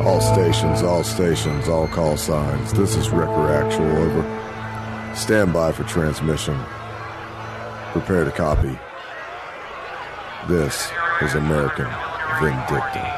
All stations, all call signs. This is Wrecker Actual, over. Stand by for transmission. Prepare to copy. This is American Vindicta.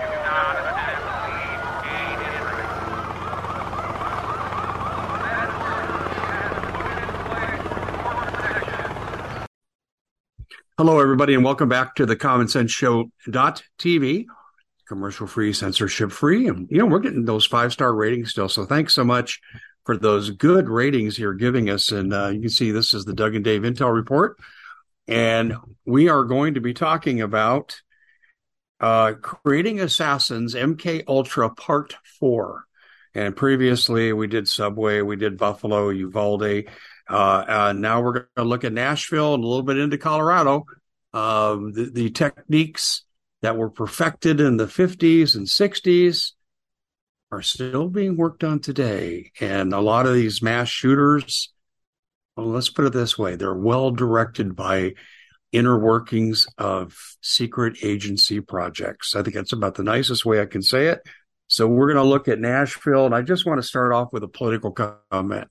Hello, everybody, and welcome back to the Common Sense Show.tv. Commercial-free, censorship-free. And, we're getting those 5-star ratings still. So thanks so much for those good ratings you're giving us. And you can see this is the Doug and Dave Intel Report. And we are going to be talking about Creating Assassins, MK Ultra Part 4. And previously we did Subway, we did Buffalo, Uvalde. Now we're going to look at Nashville and a little bit into Colorado. The techniques that were perfected in the 50s and 60s are still being worked on today. And a lot of these mass shooters, well, let's put it this way, they're well directed by inner workings of secret agency projects. I think that's about the nicest way I can say it. So we're going to look at Nashville, and I just want to start off with a political comment.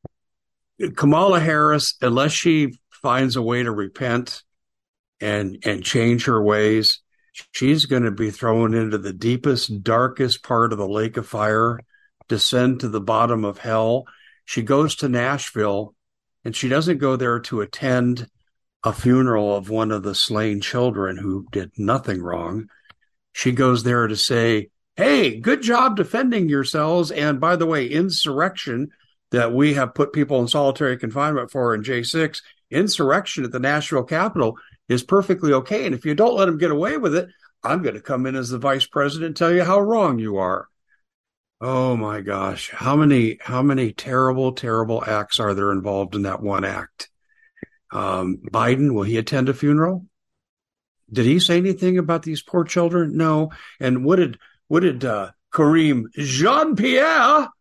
Kamala Harris, unless she finds a way to repent and change her ways, she's going to be thrown into the deepest, darkest part of the lake of fire, descend to the bottom of hell. She goes to Nashville, and she doesn't go there to attend a funeral of one of the slain children who did nothing wrong. She goes there to say, hey, good job defending yourselves. And by the way, insurrection that we have put people in solitary confinement for in J6, insurrection at the Nashville Capitol is perfectly okay. And if you don't let them get away with it, I'm going to come in as the vice president and tell you how wrong you are. Oh my gosh. How many terrible, terrible acts are there involved in that one act? Biden, will he attend a funeral? Did he say anything about these poor children? No. And what did Kareem Jean-Pierre,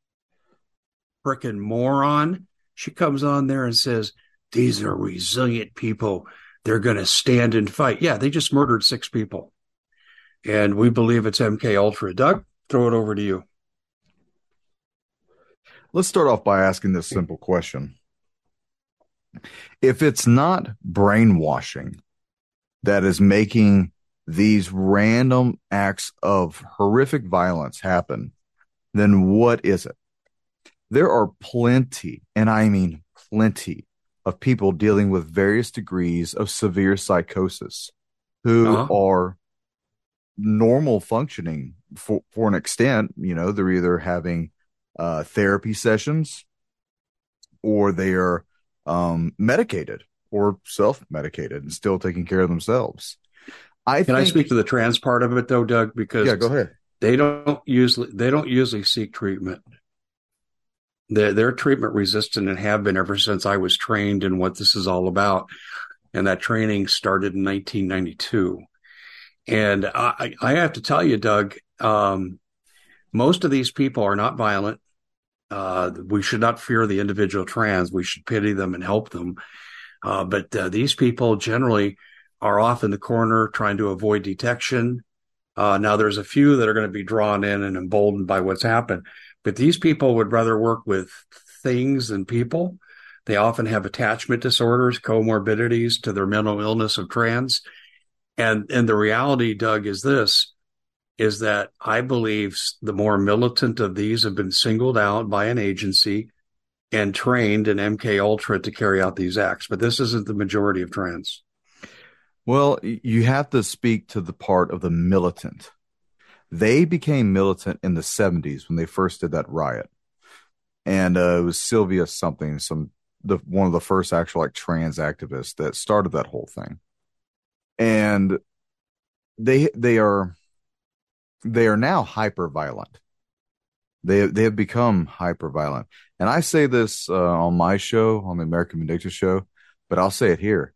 frickin' moron, she comes on there and says, these are resilient people. They're going to stand and fight. Yeah, they just murdered 6 people. And we believe it's MK Ultra. Doug, throw it over to you. Let's start off by asking this simple question. If it's not brainwashing that is making these random acts of horrific violence happen, then what is it? There are plenty, and I mean plenty, of people dealing with various degrees of severe psychosis who are normal functioning for an extent. They're either having therapy sessions, or they are medicated or self-medicated and still taking care of themselves. Can I speak to the trans part of it though, Doug? Because go ahead. They don't usually seek treatment. They're treatment resistant and have been ever since I was trained in what this is all about. And that training started in 1992. And I have to tell you, Doug, most of these people are not violent. We should not fear the individual trans. We should pity them and help them. But these people generally are off in the corner trying to avoid detection. Now, there's a few that are going to be drawn in and emboldened by what's happened. But these people would rather work with things than people. They often have attachment disorders, comorbidities to their mental illness of trans. And the reality, Doug, is that I believe the more militant of these have been singled out by an agency and trained in MK Ultra to carry out these acts. But this isn't the majority of trans. Well, you have to speak to the part of the militant. They became militant in the 70s when they first did that riot. And it was Sylvia something, one of the first actual trans activists that started that whole thing. And they are now hyper violent. They have become hyper violent. And I say this on my show, on the American Vindicta show, but I'll say it here.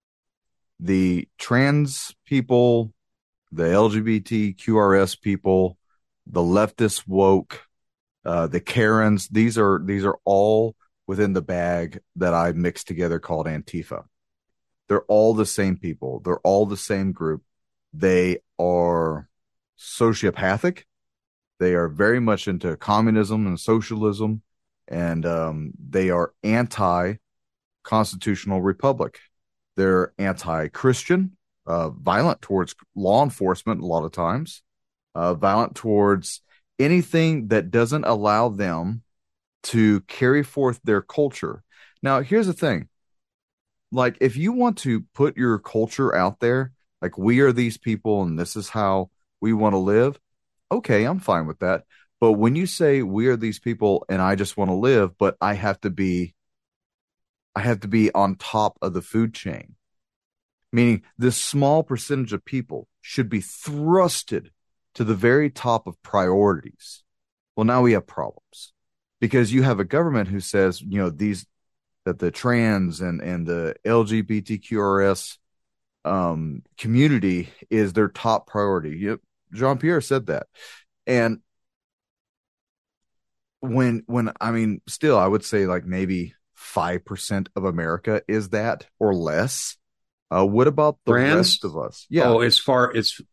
The trans people, the LGBTQRS people, the leftist woke, the Karens, these are all within the bag that I mixed together called Antifa. They're all the same people. They're all the same group. They are sociopathic. They are very much into communism and socialism, and they are anti-constitutional republic. They're anti-Christian, violent towards law enforcement a lot of times, violent towards anything that doesn't allow them to carry forth their culture. Now, here's the thing. Like, if you want to put your culture out there, like, we are these people and this is how we want to live, okay, I'm fine with that. But when you say we are these people and I just want to live, but I have to be on top of the food chain, meaning this small percentage of people should be thrusted to the very top of priorities. Well, now we have problems because you have a government who says, that the trans and the LGBTQRS community is their top priority. Yep, Jean-Pierre said that. And when I mean, still, I would say like maybe 5% of America is that or less. What about the rest of us? Yeah. Oh, it's far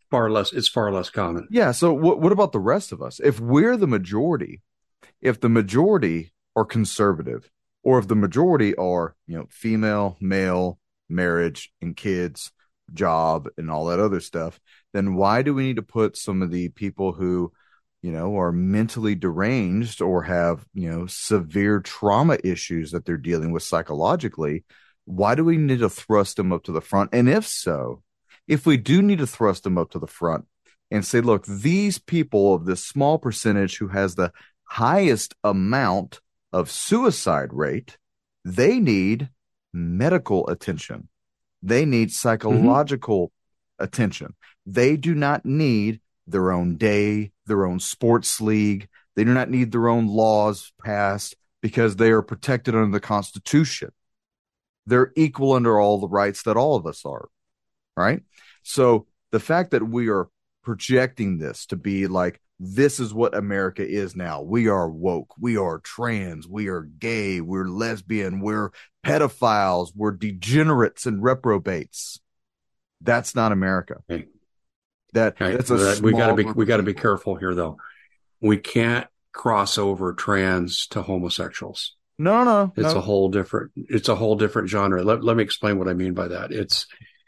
less common. Yeah. So what about the rest of us? If we're the majority, if the majority are conservative, or if the majority are, female, male, marriage and kids, job and all that other stuff, then why do we need to put some of the people who, are mentally deranged or have, severe trauma issues that they're dealing with psychologically? Why do we need to thrust them up to the front? And if so, if we do need to thrust them up to the front and say, look, these people of this small percentage who has the highest amount of suicide rate, they need medical attention. They need psychological attention. They do not need their own day, their own sports league. They do not need their own laws passed because they are protected under the Constitution. They're equal under all the rights that all of us are, right? So the fact that we are projecting this to be like, this is what America is now. We are woke. We are trans. We are gay. We're lesbian. We're pedophiles. We're degenerates and reprobates. That's not America. Okay. That's we got to be careful here, though. We can't cross over trans to homosexuals. No. It's a whole different genre. Let me explain what I mean by that. It's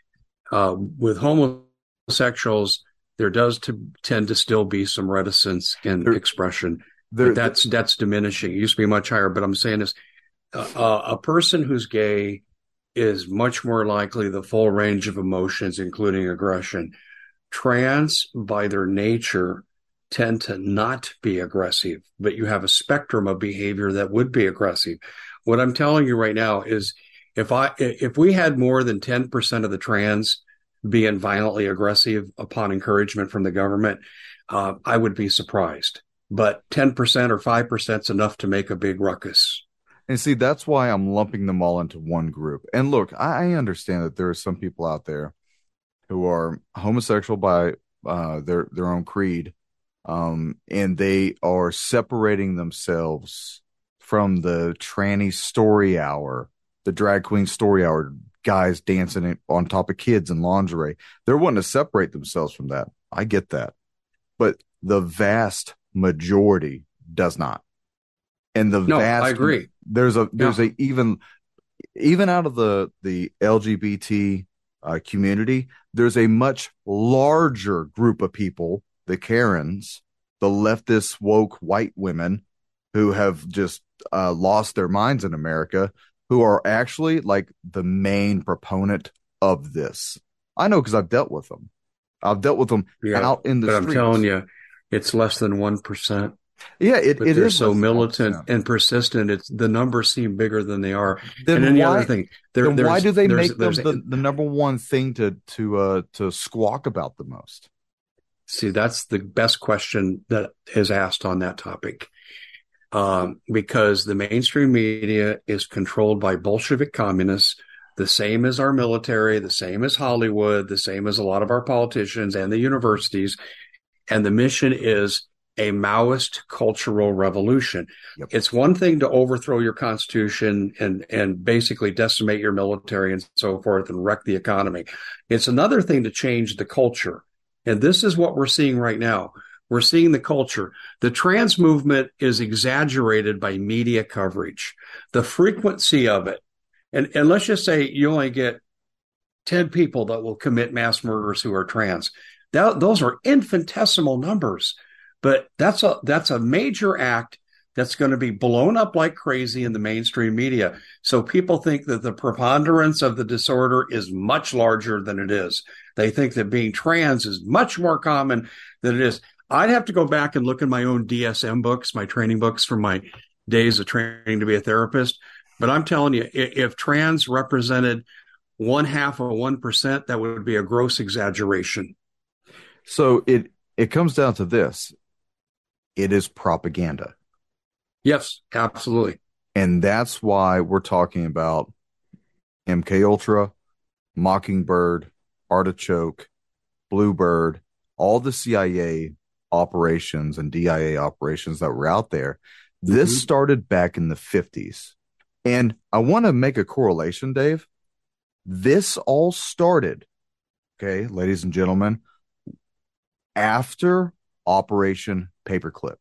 with homosexuals, there does tend to still be some reticence in expression. But that's diminishing. It used to be much higher, but I'm saying is a person who's gay is much more likely the full range of emotions, including aggression. Trans, by their nature, tend to not be aggressive, but you have a spectrum of behavior that would be aggressive. What I'm telling you right now is if we had more than 10% of the trans being violently aggressive upon encouragement from the government, I would be surprised. But 10% or 5% is enough to make a big ruckus. And see, that's why I'm lumping them all into one group. And look, I understand that there are some people out there who are homosexual by their own creed, and they are separating themselves from the tranny story hour, the drag queen story hour, guys dancing on top of kids in lingerie. They're wanting to separate themselves from that. I get that. But the vast majority does not. And I agree. There's even out of the LGBT community, there's a much larger group of people, the Karens, the leftist woke white women who have just lost their minds in America, who are actually like the main proponent of this. I know because I've dealt with them. I've dealt with them out in the streets. I'm telling you, it's less than 1%. Yeah, it they're is so militant and persistent. The numbers seem bigger than they are. Then and then the other thing, why do they make them the number one thing to squawk about the most? See, that's the best question that is asked on that topic. Because the mainstream media is controlled by Bolshevik communists, the same as our military, the same as Hollywood, the same as a lot of our politicians and the universities. And the mission is a Maoist cultural revolution. Yep. It's one thing to overthrow your constitution and basically decimate your military and so forth and wreck the economy. It's another thing to change the culture. And this is what we're seeing right now. We're seeing the culture. The trans movement is exaggerated by media coverage. The frequency of it, and let's just say you only get 10 people that will commit mass murders who are trans. Those are infinitesimal numbers, but that's a major act that's going to be blown up like crazy in the mainstream media. So people think that the preponderance of the disorder is much larger than it is. They think that being trans is much more common than it is. I'd have to go back and look at my own DSM books, my training books from my days of training to be a therapist. But I'm telling you, if trans represented 0.5%, that would be a gross exaggeration. So it comes down to this. It is propaganda. Yes, absolutely. And that's why we're talking about MK Ultra, Mockingbird, Artichoke, Bluebird, all the CIA operations and DIA operations that were out there. This started back in the 50s. And I want to make a correlation, Dave. This all started, okay, ladies and gentlemen, after Operation Paperclip.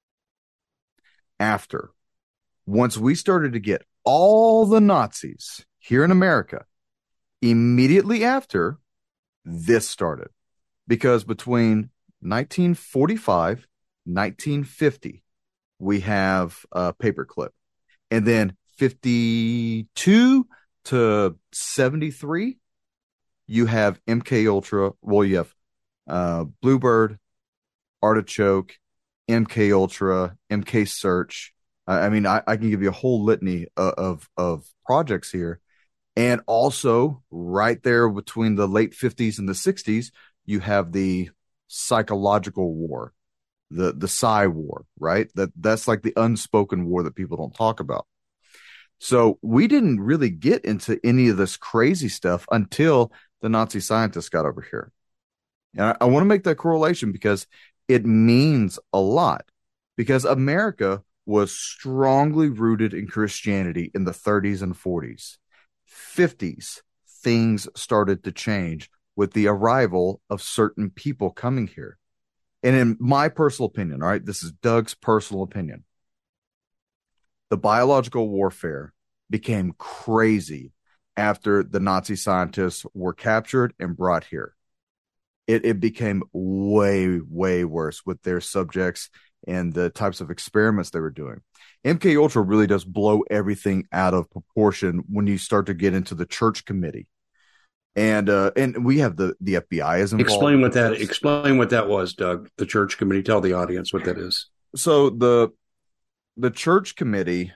Once we started to get all the Nazis here in America, immediately after, this started. Because between 1945, 1950, we have Paperclip. And then 52 to 73, you have MK Ultra. Well, you have Bluebird, Artichoke, MK Ultra, MK Search. I mean, I can give you a whole litany of projects here. And also right there between the late 50s and the 60s, you have the psychological war, the Psy war, right? That's like the unspoken war that people don't talk about. So we didn't really get into any of this crazy stuff until the Nazi scientists got over here. And I want to make that correlation because it means a lot, because America was strongly rooted in Christianity in the 30s and 40s. 50s, things started to change with the arrival of certain people coming here. And in my personal opinion, all right, this is Doug's personal opinion, the biological warfare became crazy after the Nazi scientists were captured and brought here. It became way, way worse with their subjects and the types of experiments they were doing. MK Ultra really does blow everything out of proportion when you start to get into the church committee. And we have the FBI is involved. Explain what that was, Doug. The church committee. Tell the audience what that is. So the church committee,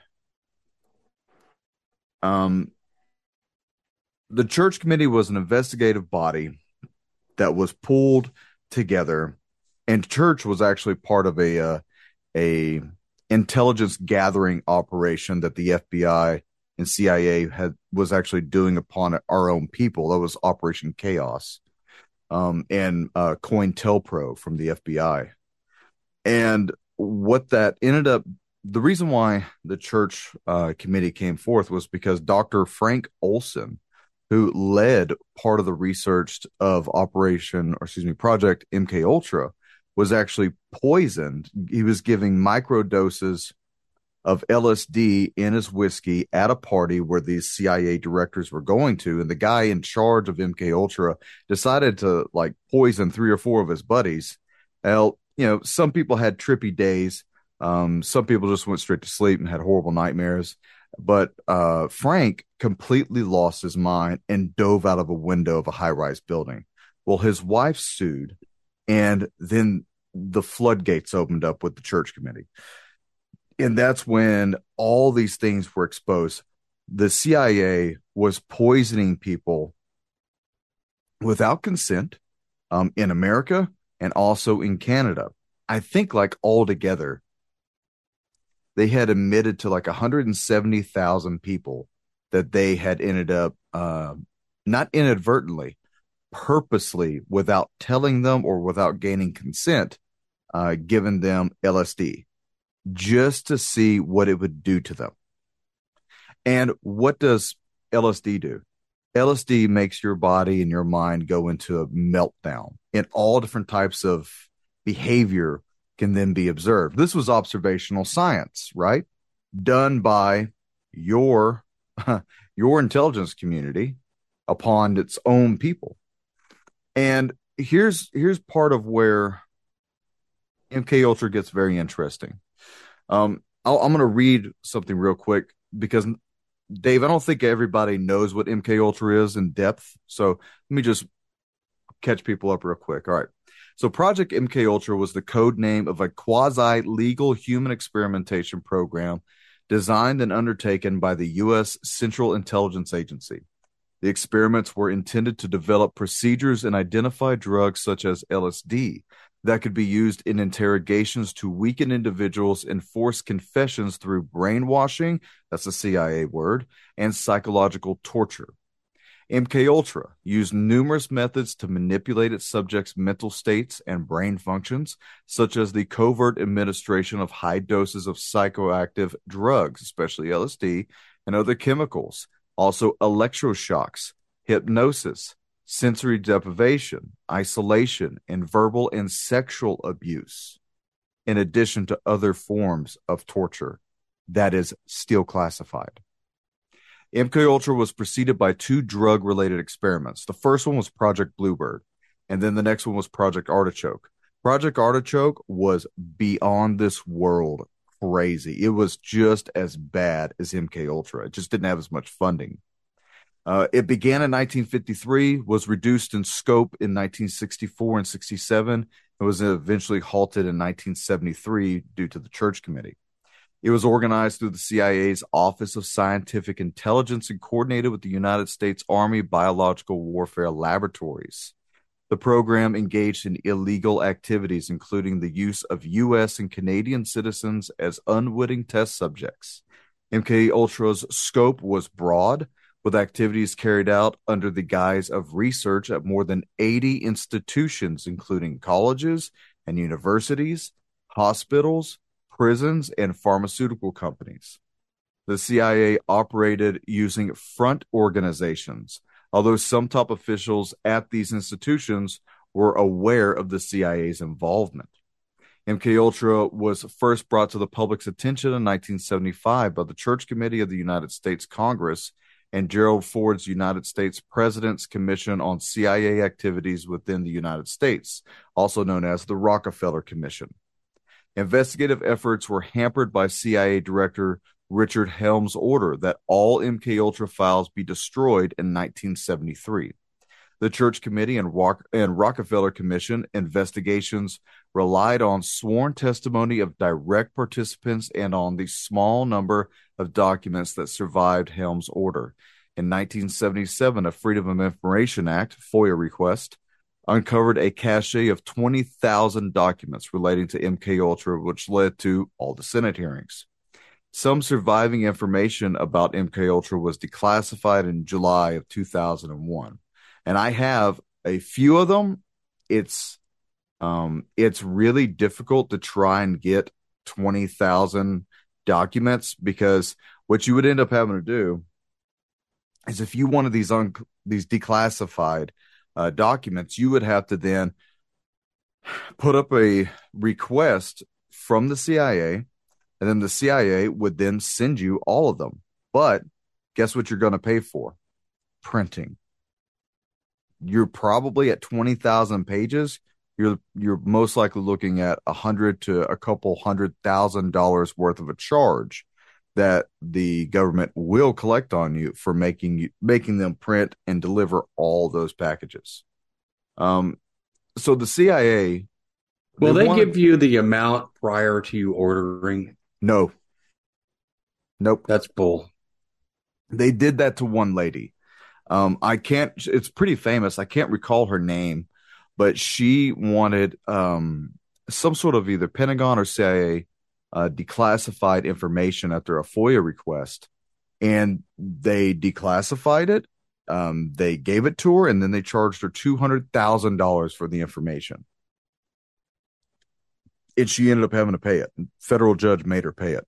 the church committee was an investigative body that was pulled together, and church was actually part of a intelligence gathering operation that the FBI and CIA was actually doing upon our own people. That was Operation Chaos, and COINTELPRO from the FBI. And what that ended up, the reason why the church committee came forth was because Dr. Frank Olson, who led part of the research of Project MK Ultra, was actually poisoned. He was giving micro doses of LSD in his whiskey at a party where these CIA directors were going to, and the guy in charge of MK Ultra decided to like poison 3 or 4 of his buddies. Well, some people had trippy days. Some people just went straight to sleep and had horrible nightmares. But Frank completely lost his mind and dove out of a window of a high-rise building. Well, his wife sued, and then the floodgates opened up with the church committee. And that's when all these things were exposed. The CIA was poisoning people without consent in America and also in Canada. I think like altogether, they had admitted to like 170,000 people that they had ended up, not inadvertently, purposely, without telling them or without gaining consent, given them LSD just to see what it would do to them. And what does LSD do? LSD makes your body and your mind go into a meltdown in all different types of behavior can then be observed. This was observational science, right? Done by your intelligence community upon its own people. And here's part of where MK Ultra gets very interesting. I'm going to read something real quick because, Dave, I don't think everybody knows what MK Ultra is in depth. So let me just catch people up real quick. All right. So Project MK Ultra was the code name of a quasi-legal human experimentation program designed and undertaken by the U.S. Central Intelligence Agency. The experiments were intended to develop procedures and identify drugs such as LSD that could be used in interrogations to weaken individuals and force confessions through brainwashing, that's a CIA word, and psychological torture. MK Ultra used numerous methods to manipulate its subjects' mental states and brain functions, such as the covert administration of high doses of psychoactive drugs, especially LSD, and other chemicals, also electroshocks, hypnosis, sensory deprivation, isolation, and verbal and sexual abuse, in addition to other forms of torture that is still classified. MK Ultra was preceded by 2 drug-related experiments. The first one was Project Bluebird, and then the next one was Project Artichoke. Project Artichoke was beyond this world crazy. It was just as bad as MK Ultra. It just didn't have as much funding. It began in 1953, was reduced in scope in 1964 and 67, and was eventually halted in 1973 due to the Church Committee. It was organized through the CIA's Office of Scientific Intelligence and coordinated with the United States Army Biological Warfare Laboratories. The program engaged in illegal activities, including the use of U.S. and Canadian citizens as unwitting test subjects. MK Ultra's scope was broad, with activities carried out under the guise of research at more than 80 institutions, including colleges and universities, hospitals, prisons, and pharmaceutical companies. The CIA operated using front organizations, although some top officials at these institutions were aware of the CIA's involvement. MK Ultra was first brought to the public's attention in 1975 by the Church Committee of the United States Congress and Gerald Ford's United States President's Commission on CIA Activities within the United States, also known as the Rockefeller Commission. Investigative efforts were hampered by CIA Director Richard Helms' order that all MK Ultra files be destroyed in 1973. The Church Committee and Rockefeller Commission investigations relied on sworn testimony of direct participants and on the small number of documents that survived Helms' order. In 1977, a Freedom of Information Act, FOIA request, uncovered a cache of 20,000 documents relating to MK Ultra, which led to all the Senate hearings. Some surviving information about MK Ultra was declassified in July of 2001, and I have a few of them. It's really difficult to try and get 20,000 documents, because what you would end up having to do is, if you wanted these declassified documents, you would have to then put up a request from the CIA, and then the CIA would then send you all of them. But guess what you're going to pay for? Printing. You're probably at 20,000 pages. You're most likely looking at $100 to a couple $100,000 worth of a charge that the government will collect on you for making them print and deliver all those packages. So the CIA, will they give you the amount prior to you ordering? No. Nope. That's bull. They did that to one lady. It's pretty famous. I can't recall her name, but she wanted some sort of either Pentagon or CIA declassified information after a FOIA request, and they declassified it. They gave it to her, and then they charged her $200,000 for the information. And she ended up having to pay it. Federal judge made her pay it.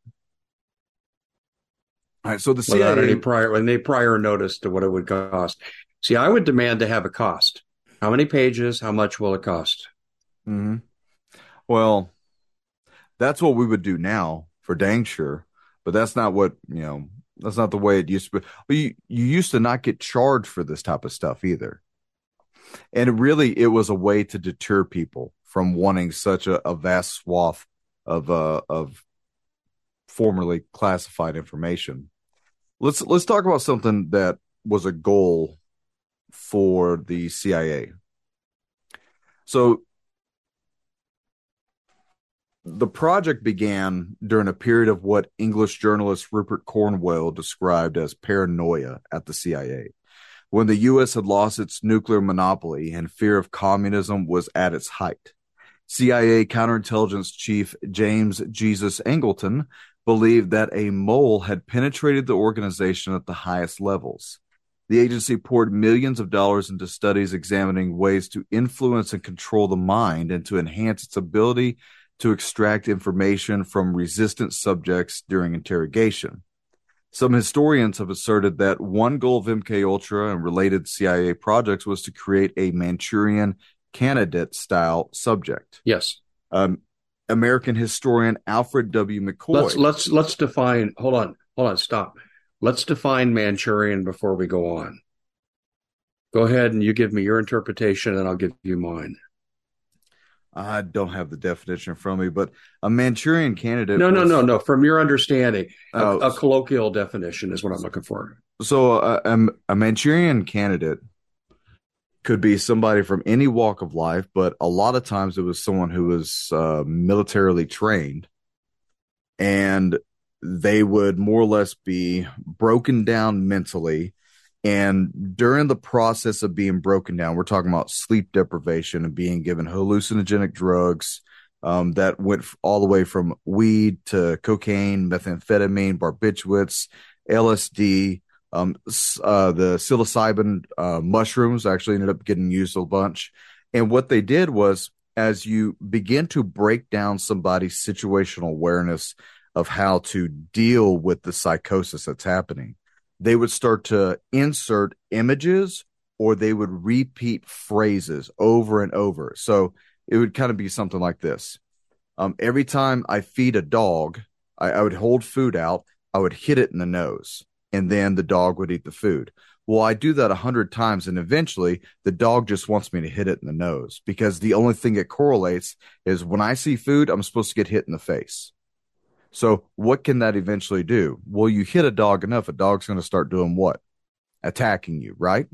All right, so the CIA, without any prior notice to what it would cost. See, I would demand to have a cost. How many pages? How much will it cost? Mm-hmm. Well, that's what we would do now for dang sure, but that's not what, that's not the way it used to be. But you used to not get charged for this type of stuff either. And it was a way to deter people from wanting such a vast swath of formerly classified information. Let's talk about something that was a goal for the CIA. So the project began during a period of what English journalist Rupert Cornwell described as paranoia at the CIA, when the U.S. had lost its nuclear monopoly and fear of communism was at its height. CIA counterintelligence chief James Jesus Angleton believed that a mole had penetrated the organization at the highest levels. The agency poured millions of dollars into studies examining ways to influence and control the mind and to enhance its ability to extract information from resistant subjects during interrogation. Some historians have asserted that one goal of MKUltra and related CIA projects was to create a Manchurian Candidate-style subject. Yes. American historian Alfred W. McCoy. Let's define. Hold on. Stop. Let's define Manchurian before we go on. Go ahead and you give me your interpretation, and I'll give you mine. I don't have the definition from me, but a Manchurian Candidate. No. From your understanding, a colloquial definition is what I'm looking for. So a Manchurian Candidate could be somebody from any walk of life, but a lot of times it was someone who was militarily trained, and they would more or less be broken down mentally. And during the process of being broken down, we're talking about sleep deprivation and being given hallucinogenic drugs that went all the way from weed to cocaine, methamphetamine, barbiturates, LSD. The psilocybin mushrooms actually ended up getting used a bunch. And what they did was, as you begin to break down somebody's situational awareness of how to deal with the psychosis that's happening, they would start to insert images or they would repeat phrases over and over. So it would kind of be something like this. Every time I feed a dog, I would hold food out, I would hit it in the nose, and then the dog would eat the food. Well, I do that 100 times, and eventually the dog just wants me to hit it in the nose, because the only thing it correlates is when I see food, I'm supposed to get hit in the face. So what can that eventually do? Well, you hit a dog enough, a dog's going to start doing what? Attacking you, right?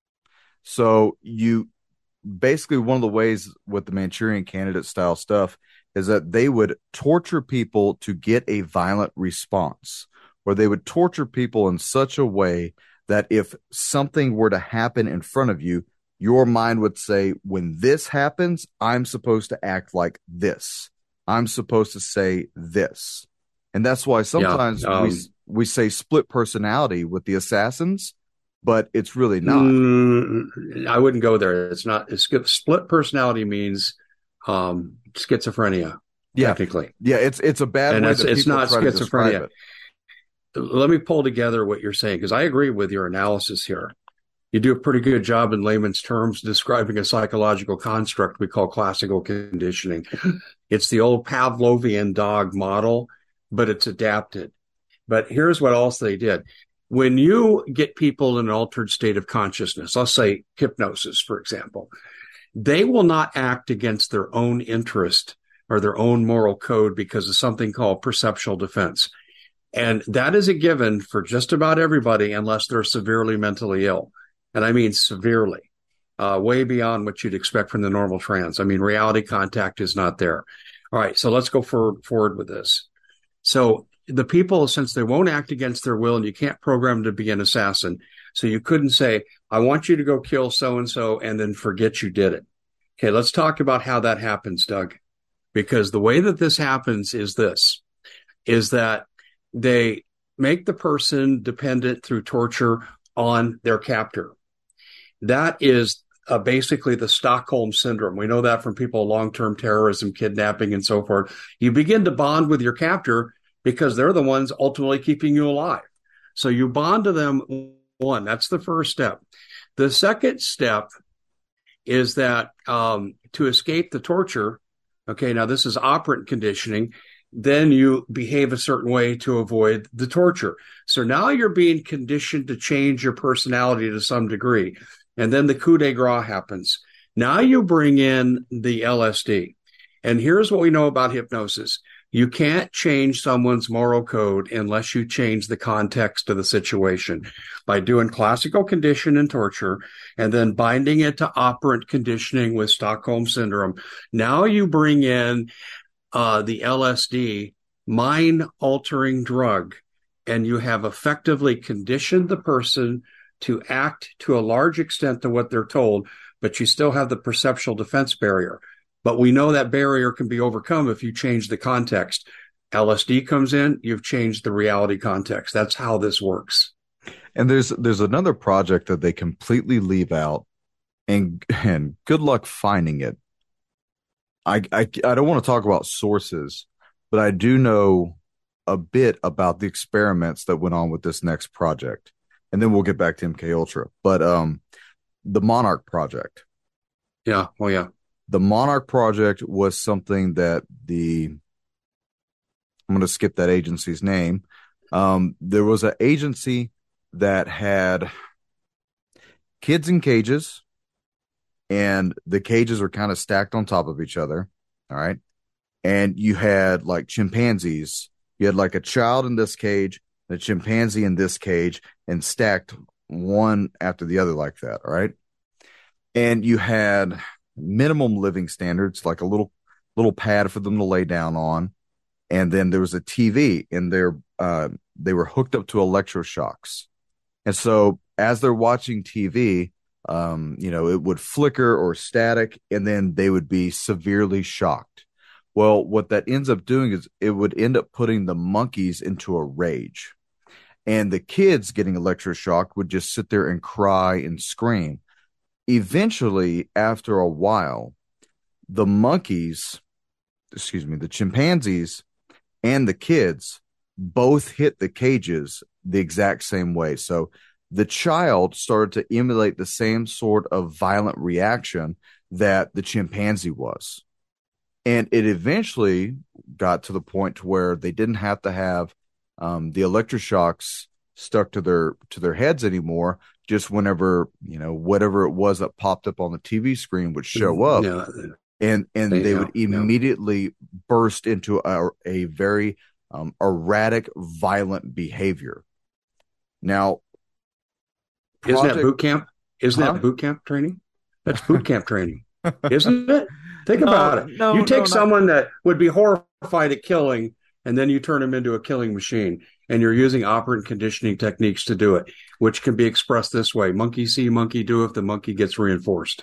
So you basically, one of the ways with the Manchurian Candidate style stuff is that they would torture people to get a violent response, or they would torture people in such a way that if something were to happen in front of you, your mind would say, when this happens, I'm supposed to act like this. I'm supposed to say this. And that's why sometimes we say split personality with the assassins, but it's really not. I wouldn't go there. It's not. Split personality means schizophrenia, technically. Yeah, it's a bad way that it's not schizophrenia. Let me pull together what you're saying, because I agree with your analysis here. You do a pretty good job in layman's terms describing a psychological construct we call classical conditioning. It's the old Pavlovian dog model, but it's adapted. But here's what else they did. When you get people in an altered state of consciousness, let's say hypnosis, for example, they will not act against their own interest or their own moral code because of something called perceptual defense. And that is a given for just about everybody unless they're severely mentally ill. And I mean severely, way beyond what you'd expect from the normal trance. I mean, reality contact is not there. All right, so let's go forward with this. So the people, since they won't act against their will and you can't program them to be an assassin, so you couldn't say, I want you to go kill so-and-so and then forget you did it. Okay, let's talk about how that happens, Doug. Because the way that this happens is that they make the person dependent through torture on their captor. That is basically the Stockholm Syndrome. We know that from people, long-term terrorism, kidnapping, and so forth. You begin to bond with your captor because they're the ones ultimately keeping you alive. So you bond to them, one. That's the first step. The second step is that to escape the torture, Okay, now this is operant conditioning. Then you behave a certain way to avoid the torture. So now you're being conditioned to change your personality to some degree. And then the coup de grace happens. Now you bring in the LSD. And here's what we know about hypnosis. You can't change someone's moral code unless you change the context of the situation by doing classical condition and torture and then binding it to operant conditioning with Stockholm syndrome. Now you bring in the LSD, mind-altering drug, and you have effectively conditioned the person to act to a large extent to what they're told, but you still have the perceptual defense barrier. But we know that barrier can be overcome if you change the context. LSD comes in, you've changed the reality context. That's how this works. And there's another project that they completely leave out, and good luck finding it. I don't want to talk about sources, but I do know a bit about the experiments that went on with this next project, and then we'll get back to MK Ultra. But the Monarch Project. Yeah. Oh, yeah. The Monarch Project was something that I'm going to skip that agency's name. There was an agency that had kids in cages, and the cages are kind of stacked on top of each other. All right. And you had like chimpanzees. You had like a child in this cage, a chimpanzee in this cage, and stacked one after the other like that. All right. And you had minimum living standards, like a little pad for them to lay down on. And then there was a TV, and they were hooked up to electroshocks. And so as they're watching TV, it would flicker or static, and then they would be severely shocked. Well, what that ends up doing is it would end up putting the monkeys into a rage. And the kids getting electroshocked would just sit there and cry and scream. Eventually, after a while, the chimpanzees and the kids both hit the cages the exact same way. So the child started to emulate the same sort of violent reaction that the chimpanzee was. And it eventually got to the point to where they didn't have to have the electroshocks stuck to their heads anymore. Just whenever, whatever it was that popped up on the TV screen would show up, and they would immediately burst into a very erratic, violent behavior. Now, isn't that boot camp? Isn't that boot camp training? That's boot camp training, isn't it? Think about it. You take someone that would be horrified at killing, and then you turn them into a killing machine, and you're using operant conditioning techniques to do it, which can be expressed this way: monkey see, monkey do if the monkey gets reinforced.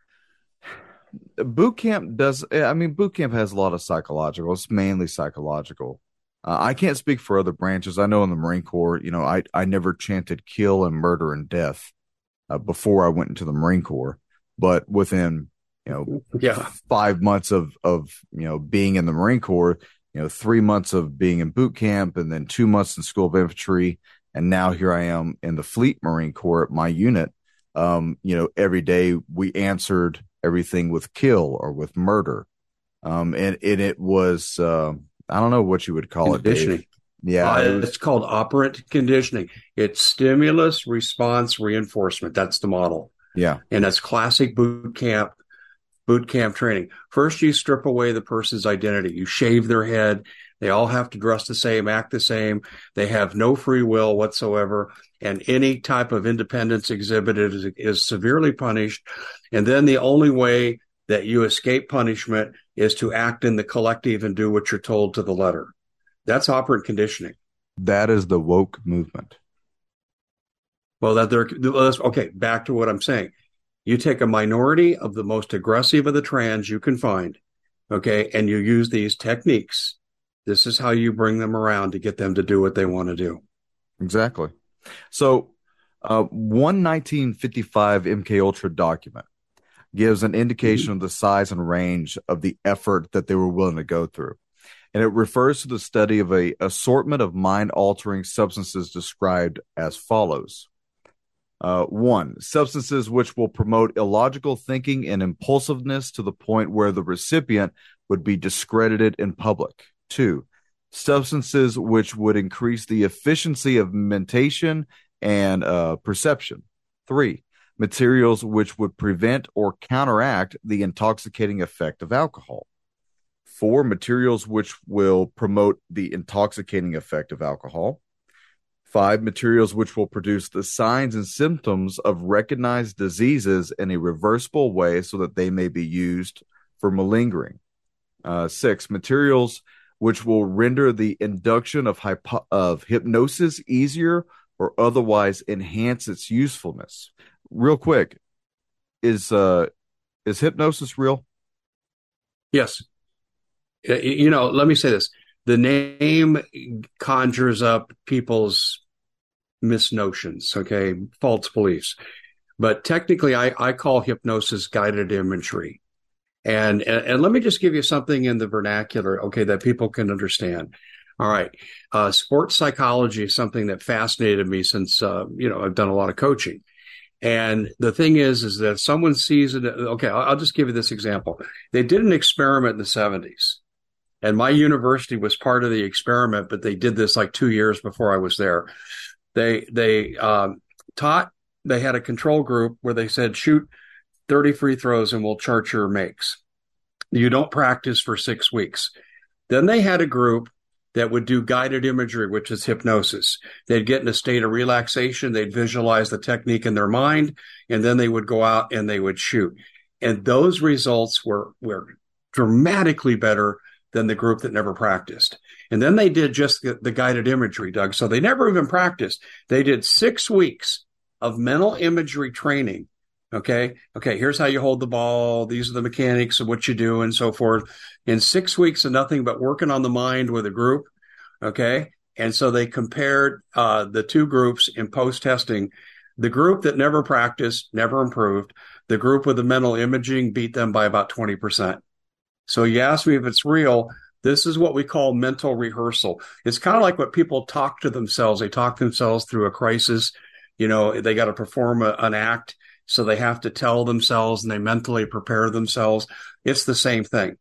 Boot camp has a lot of psychological. It's mainly psychological. I can't speak for other branches. I know in the Marine Corps, I never chanted kill and murder and death before I went into the Marine Corps, but within 5 months of being in the Marine Corps, 3 months of being in boot camp, and then 2 months in School of Infantry, and now here I am in the Fleet Marine Corps at my unit. Every day we answered everything with kill or with murder, and it was I don't know what you would call it, Dave. Yeah, it's called operant conditioning. It's stimulus, response, reinforcement. That's the model. Yeah, and that's classic boot camp training. First, you strip away the person's identity. You shave their head. They all have to dress the same, act the same. They have no free will whatsoever. And any type of independence exhibited is severely punished. And then the only way that you escape punishment is to act in the collective and do what you're told to the letter. That's operant conditioning. That is the woke movement. Well, okay, back to what I'm saying. You take a minority of the most aggressive of the trans you can find, okay, and you use these techniques. This is how you bring them around to get them to do what they want to do. Exactly. So, one 1955 MK Ultra document gives an indication of the size and range of the effort that they were willing to go through. And it refers to the study of an assortment of mind-altering substances described as follows. One, substances which will promote illogical thinking and impulsiveness to the point where the recipient would be discredited in public. Two, substances which would increase the efficiency of mentation and perception. Three, materials which would prevent or counteract the intoxicating effect of alcohol. Four, materials which will promote the intoxicating effect of alcohol. Five, materials which will produce the signs and symptoms of recognized diseases in a reversible way so that they may be used for malingering. Six, materials which will render the induction of hypnosis easier or otherwise enhance its usefulness. Real quick, is hypnosis real? Yes. Let me say this. The name conjures up people's misnotions, okay, false beliefs. But technically, I call hypnosis guided imagery. And let me just give you something in the vernacular, okay, that people can understand. All right. Sports psychology is something that fascinated me since, I've done a lot of coaching. And the thing is that if someone sees it, okay, I'll just give you this example. They did an experiment in the 70s. And my university was part of the experiment, but they did this like 2 years before I was there. They had a control group where they said, shoot 30 free throws and we'll chart your makes. You don't practice for 6 weeks. Then they had a group that would do guided imagery, which is hypnosis. They'd get in a state of relaxation. They'd visualize the technique in their mind, and then they would go out and they would shoot. And those results were dramatically better than the group that never practiced. And then they did just the guided imagery, Doug. So they never even practiced. They did 6 weeks of mental imagery training. Okay, here's how you hold the ball. These are the mechanics of what you do and so forth. In 6 weeks of nothing but working on the mind with a group. Okay. And so they compared the two groups in post-testing. The group that never practiced, never improved. The group with the mental imaging beat them by about 20%. So you ask me if it's real. This is what we call mental rehearsal. It's kind of like what people talk to themselves. They talk themselves through a crisis. They got to perform an act. So they have to tell themselves and they mentally prepare themselves. It's the same thing.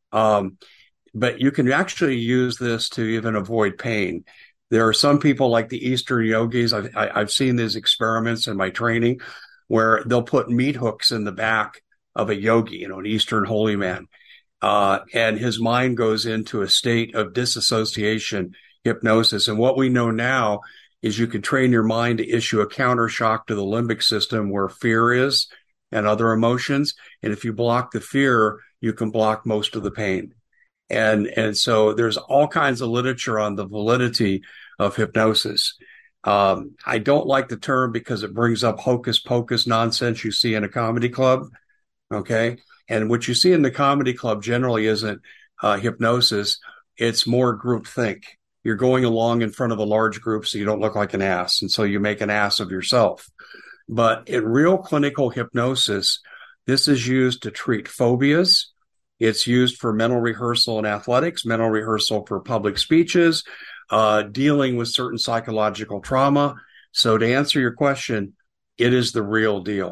But you can actually use this to even avoid pain. There are some people like the Eastern yogis. I've seen these experiments in my training where they'll put meat hooks in the back of a yogi, an Eastern holy man. And his mind goes into a state of disassociation, hypnosis. And what we know now is you can train your mind to issue a counter shock to the limbic system where fear is and other emotions. And if you block the fear, you can block most of the pain. And so there's all kinds of literature on the validity of hypnosis. I don't like the term because it brings up hocus pocus nonsense you see in a comedy club. Okay. And what you see in the comedy club generally isn't hypnosis. It's more groupthink. You're going along in front of a large group so you don't look like an ass. And so you make an ass of yourself. But in real clinical hypnosis, this is used to treat phobias. It's used for mental rehearsal in athletics, mental rehearsal for public speeches, dealing with certain psychological trauma. So to answer your question, it is the real deal.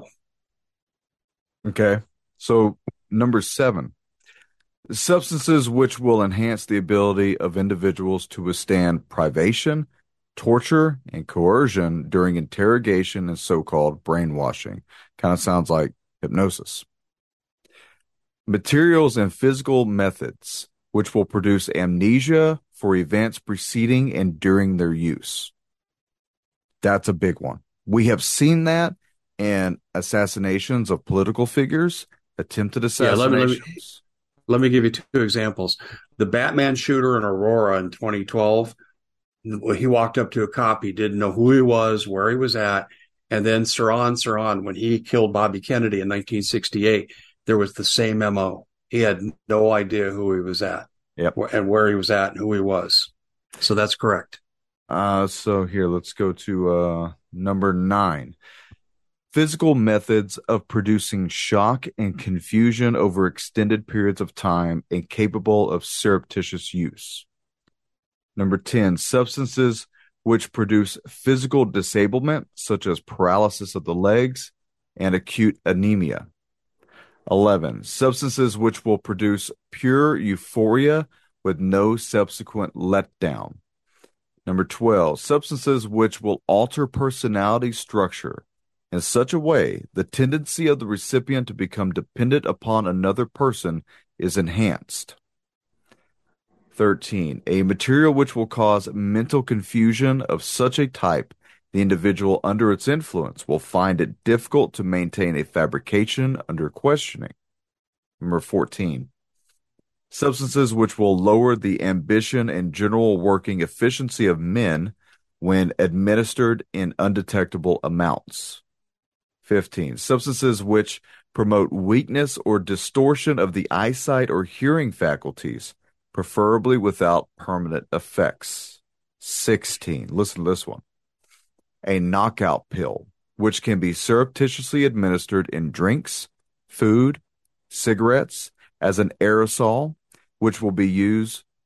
Okay. So number 7. Substances which will enhance the ability of individuals to withstand privation, torture, and coercion during interrogation and so-called brainwashing. Kind of sounds like hypnosis. Materials and physical methods which will produce amnesia for events preceding and during their use. That's a big one. We have seen that in assassinations of political figures, attempted assassinations. Let me give you 2 examples. The Batman shooter in Aurora in 2012, he walked up to a cop. He didn't know who he was, where he was at. And then Sirhan, when he killed Bobby Kennedy in 1968, there was the same MO. He had no idea who he was at. Yep. And where he was at and who he was. So that's correct. So here, let's go to number 9. Physical methods of producing shock and confusion over extended periods of time and capable of surreptitious use. Number 10, substances which produce physical disablement, such as paralysis of the legs and acute anemia. 11. Substances which will produce pure euphoria with no subsequent letdown. Number 12. Substances which will alter personality structure in such a way the tendency of the recipient to become dependent upon another person is enhanced. 13. A material which will cause mental confusion of such a type the individual under its influence will find it difficult to maintain a fabrication under questioning. Number 14. Substances which will lower the ambition and general working efficiency of men when administered in undetectable amounts. 15. Substances which promote weakness or distortion of the eyesight or hearing faculties, preferably without permanent effects. 16. Listen to this one. A knockout pill, which can be surreptitiously administered in drinks, food, cigarettes, as an aerosol, which will be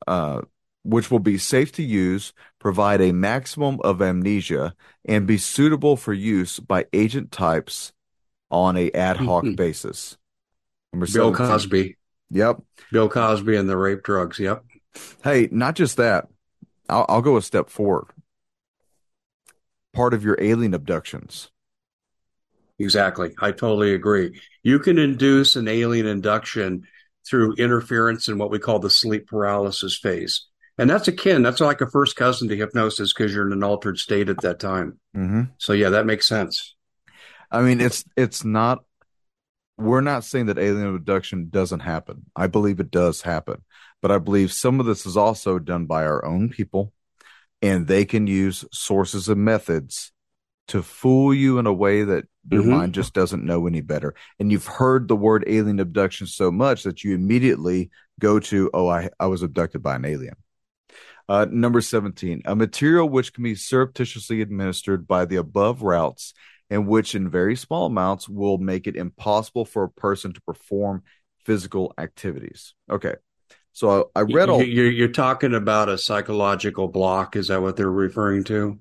safe to use, provide a maximum of amnesia, and be suitable for use by agent types on a ad hoc basis. Number Bill 17. Cosby. Yep. Bill Cosby and the rape drugs. Yep. Hey, not just that. I'll go a step forward. Part of your alien abductions. Exactly. I totally agree. You can induce an alien abduction through interference in what we call the sleep paralysis phase. And that's like a first cousin to hypnosis because you're in an altered state at that time. Mm-hmm. So yeah, that makes sense. I mean, it's not, we're not saying that alien abduction doesn't happen. I believe it does happen. But I believe some of this is also done by our own people, and they can use sources and methods to fool you in a way that your mind just doesn't know any better. And you've heard the word alien abduction so much that you immediately go to, oh, I was abducted by an alien. Number 17, a material which can be surreptitiously administered by the above routes and which in very small amounts will make it impossible for a person to perform physical activities. Okay. So I read all... You're talking about a psychological block. Is that what they're referring to?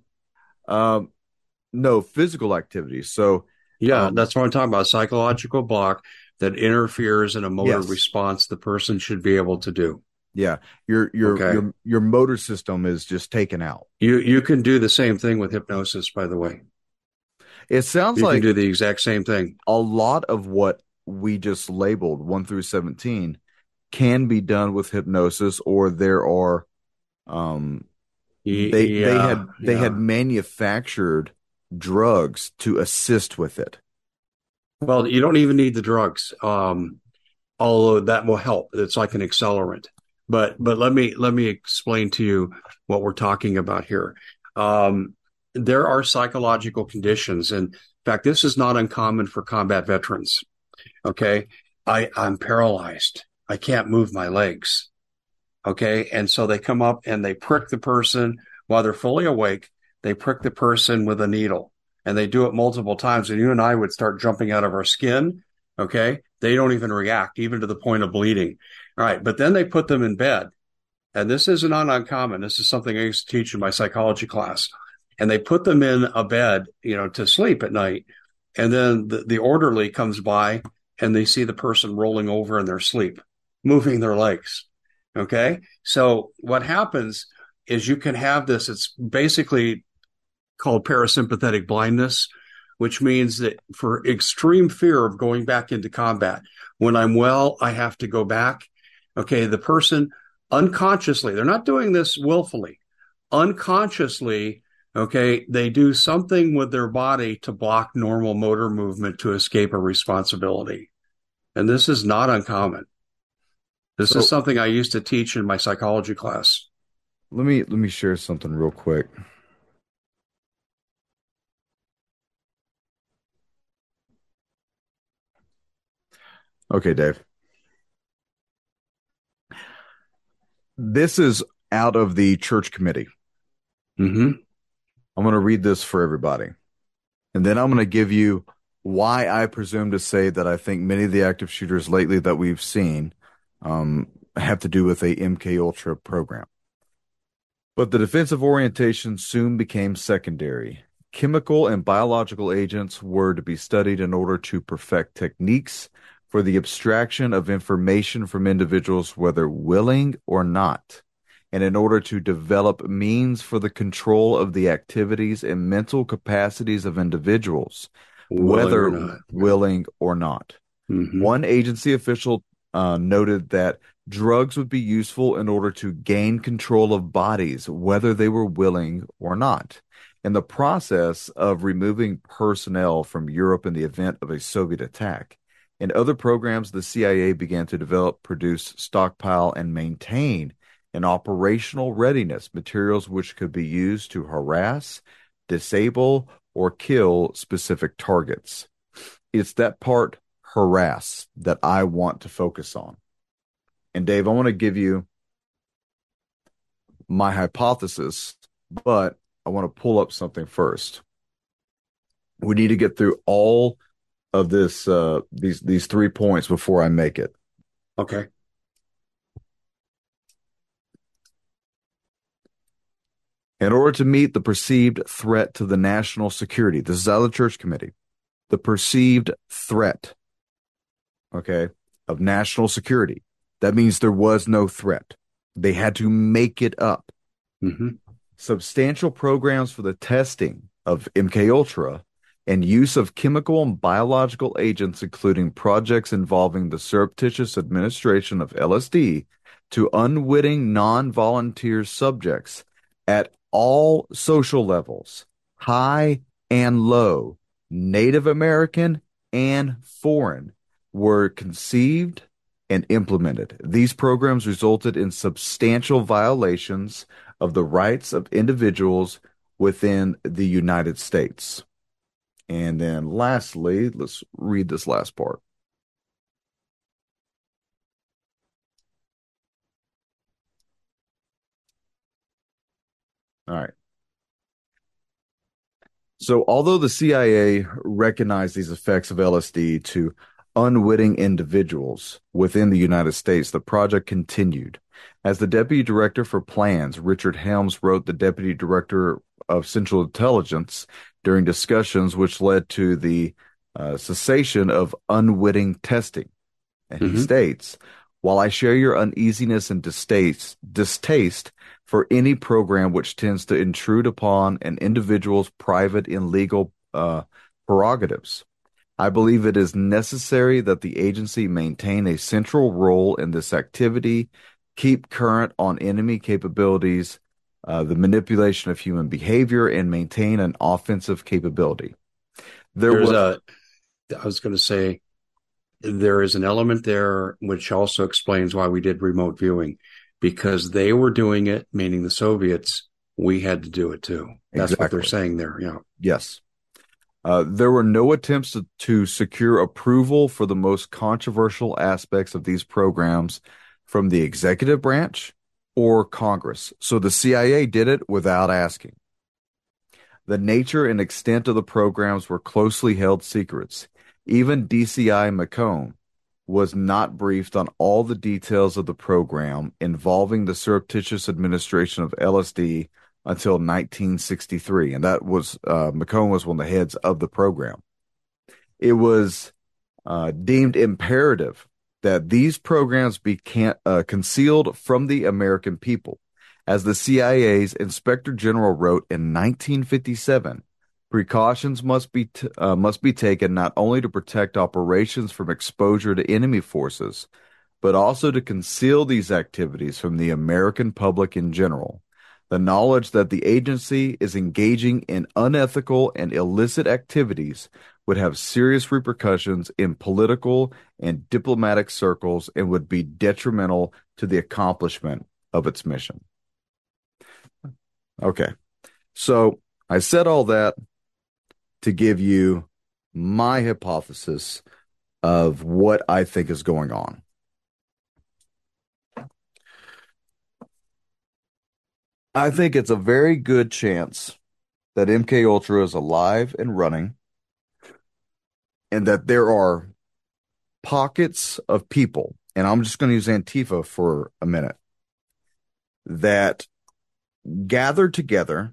No, physical activities. So yeah, that's what I'm talking about. Psychological block that interferes in a motor response the person should be able to do. Yeah, your motor system is just taken out. You can do the same thing with hypnosis, by the way. It sounds you like can do the exact same thing. A lot of what we just labeled 1 through 17 can be done with hypnosis, or there are they had manufactured drugs to assist with it. Well, you don't even need the drugs, although that will help. It's like an accelerant. But let me explain to you what we're talking about here. There are psychological conditions, and in fact, this is not uncommon for combat veterans. Okay, I'm paralyzed. I can't move my legs. Okay, and so they come up and they prick the person while they're fully awake. They prick the person with a needle, and they do it multiple times. And you and I would start jumping out of our skin. Okay, they don't even react, even to the point of bleeding. All right, but then they put them in bed, and this is not uncommon. This is something I used to teach in my psychology class. And they put them in a bed, to sleep at night. And then the orderly comes by, and they see the person rolling over in their sleep, moving their legs. Okay, so what happens is you can have this. It's basically called parasympathetic blindness, which means that for extreme fear of going back into combat, when I'm well, I have to go back. Okay, the person unconsciously, they're not doing this willfully, unconsciously, okay, they do something with their body to block normal motor movement to escape a responsibility. And this is not uncommon. This is something I used to teach in my psychology class. Let me share something real quick. Okay, Dave. This is out of the church committee. Mm-hmm. I'm going to read this for everybody. And then I'm going to give you why I presume to say that I think many of the active shooters lately that we've seen have to do with a MK Ultra program. But the defensive orientation soon became secondary. Chemical and biological agents were to be studied in order to perfect techniques for the abstraction of information from individuals, whether willing or not, and in order to develop means for the control of the activities and mental capacities of individuals, whether willing or not. Mm-hmm. One agency official noted that drugs would be useful in order to gain control of bodies, whether they were willing or not. In the process of removing personnel from Europe in the event of a Soviet attack. In other programs, the CIA began to develop, produce, stockpile, and maintain in operational readiness materials which could be used to harass, disable, or kill specific targets. It's that part, harass, that I want to focus on. And Dave, I want to give you my hypothesis, but I want to pull up something first. We need to get through all of this, these 3 points before I make it. Okay. In order to meet the perceived threat to the national security, this is out of the Church Committee, the perceived threat, okay, of national security. That means there was no threat. They had to make it up. Mm-hmm. Substantial programs for the testing of MKUltra and use of chemical and biological agents, including projects involving the surreptitious administration of LSD to unwitting non-volunteer subjects at all social levels, high and low, Native American and foreign, were conceived and implemented. These programs resulted in substantial violations of the rights of individuals within the United States. And then lastly, let's read this last part. All right. So although the CIA recognized these effects of LSD to unwitting individuals within the United States, the project continued. As the Deputy Director for Plans, Richard Helms wrote the Deputy Director of Central Intelligence during discussions which led to the cessation of unwitting testing. And he states, while I share your uneasiness and distaste for any program which tends to intrude upon an individual's private and legal prerogatives, I believe it is necessary that the agency maintain a central role in this activity, keep current on enemy capabilities, the manipulation of human behavior, and maintain an offensive capability. I was going to say, there is an element there which also explains why we did remote viewing, because they were doing it, meaning the Soviets, we had to do it too. That's what they're saying there. Yeah. Yes. There were no attempts to secure approval for the most controversial aspects of these programs from the executive branch or Congress. So the CIA did it without asking. The nature and extent of the programs were closely held secrets. Even DCI McCone was not briefed on all the details of the program involving the surreptitious administration of LSD until 1963, and that was McCone was one of the heads of the program. It was deemed imperative that these programs be concealed from the American people. As the CIA's Inspector General wrote in 1957, precautions must be taken not only to protect operations from exposure to enemy forces, but also to conceal these activities from the American public in general. The knowledge that the agency is engaging in unethical and illicit activities would have serious repercussions in political and diplomatic circles and would be detrimental to the accomplishment of its mission. Okay, so I said all that to give you my hypothesis of what I think is going on. I think it's a very good chance that MKUltra is alive and running, and that there are pockets of people, and I'm just going to use Antifa for a minute, that gather together,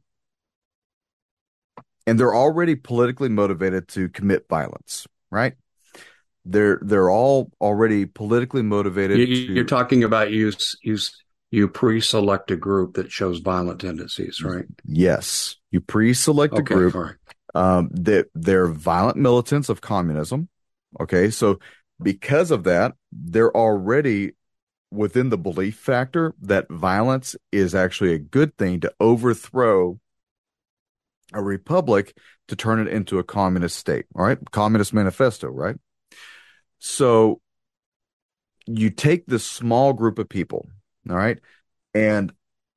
and they're already politically motivated to commit violence, right? They're all already politically motivated You're talking about you pre-select a group that shows violent tendencies, right? Yes, you pre-select a group that they're violent militants of communism. Okay, so because of that, they're already within the belief factor that violence is actually a good thing to overthrow a republic to turn it into a communist state. All right, Communist Manifesto, right? So you take this small group of people, all right, and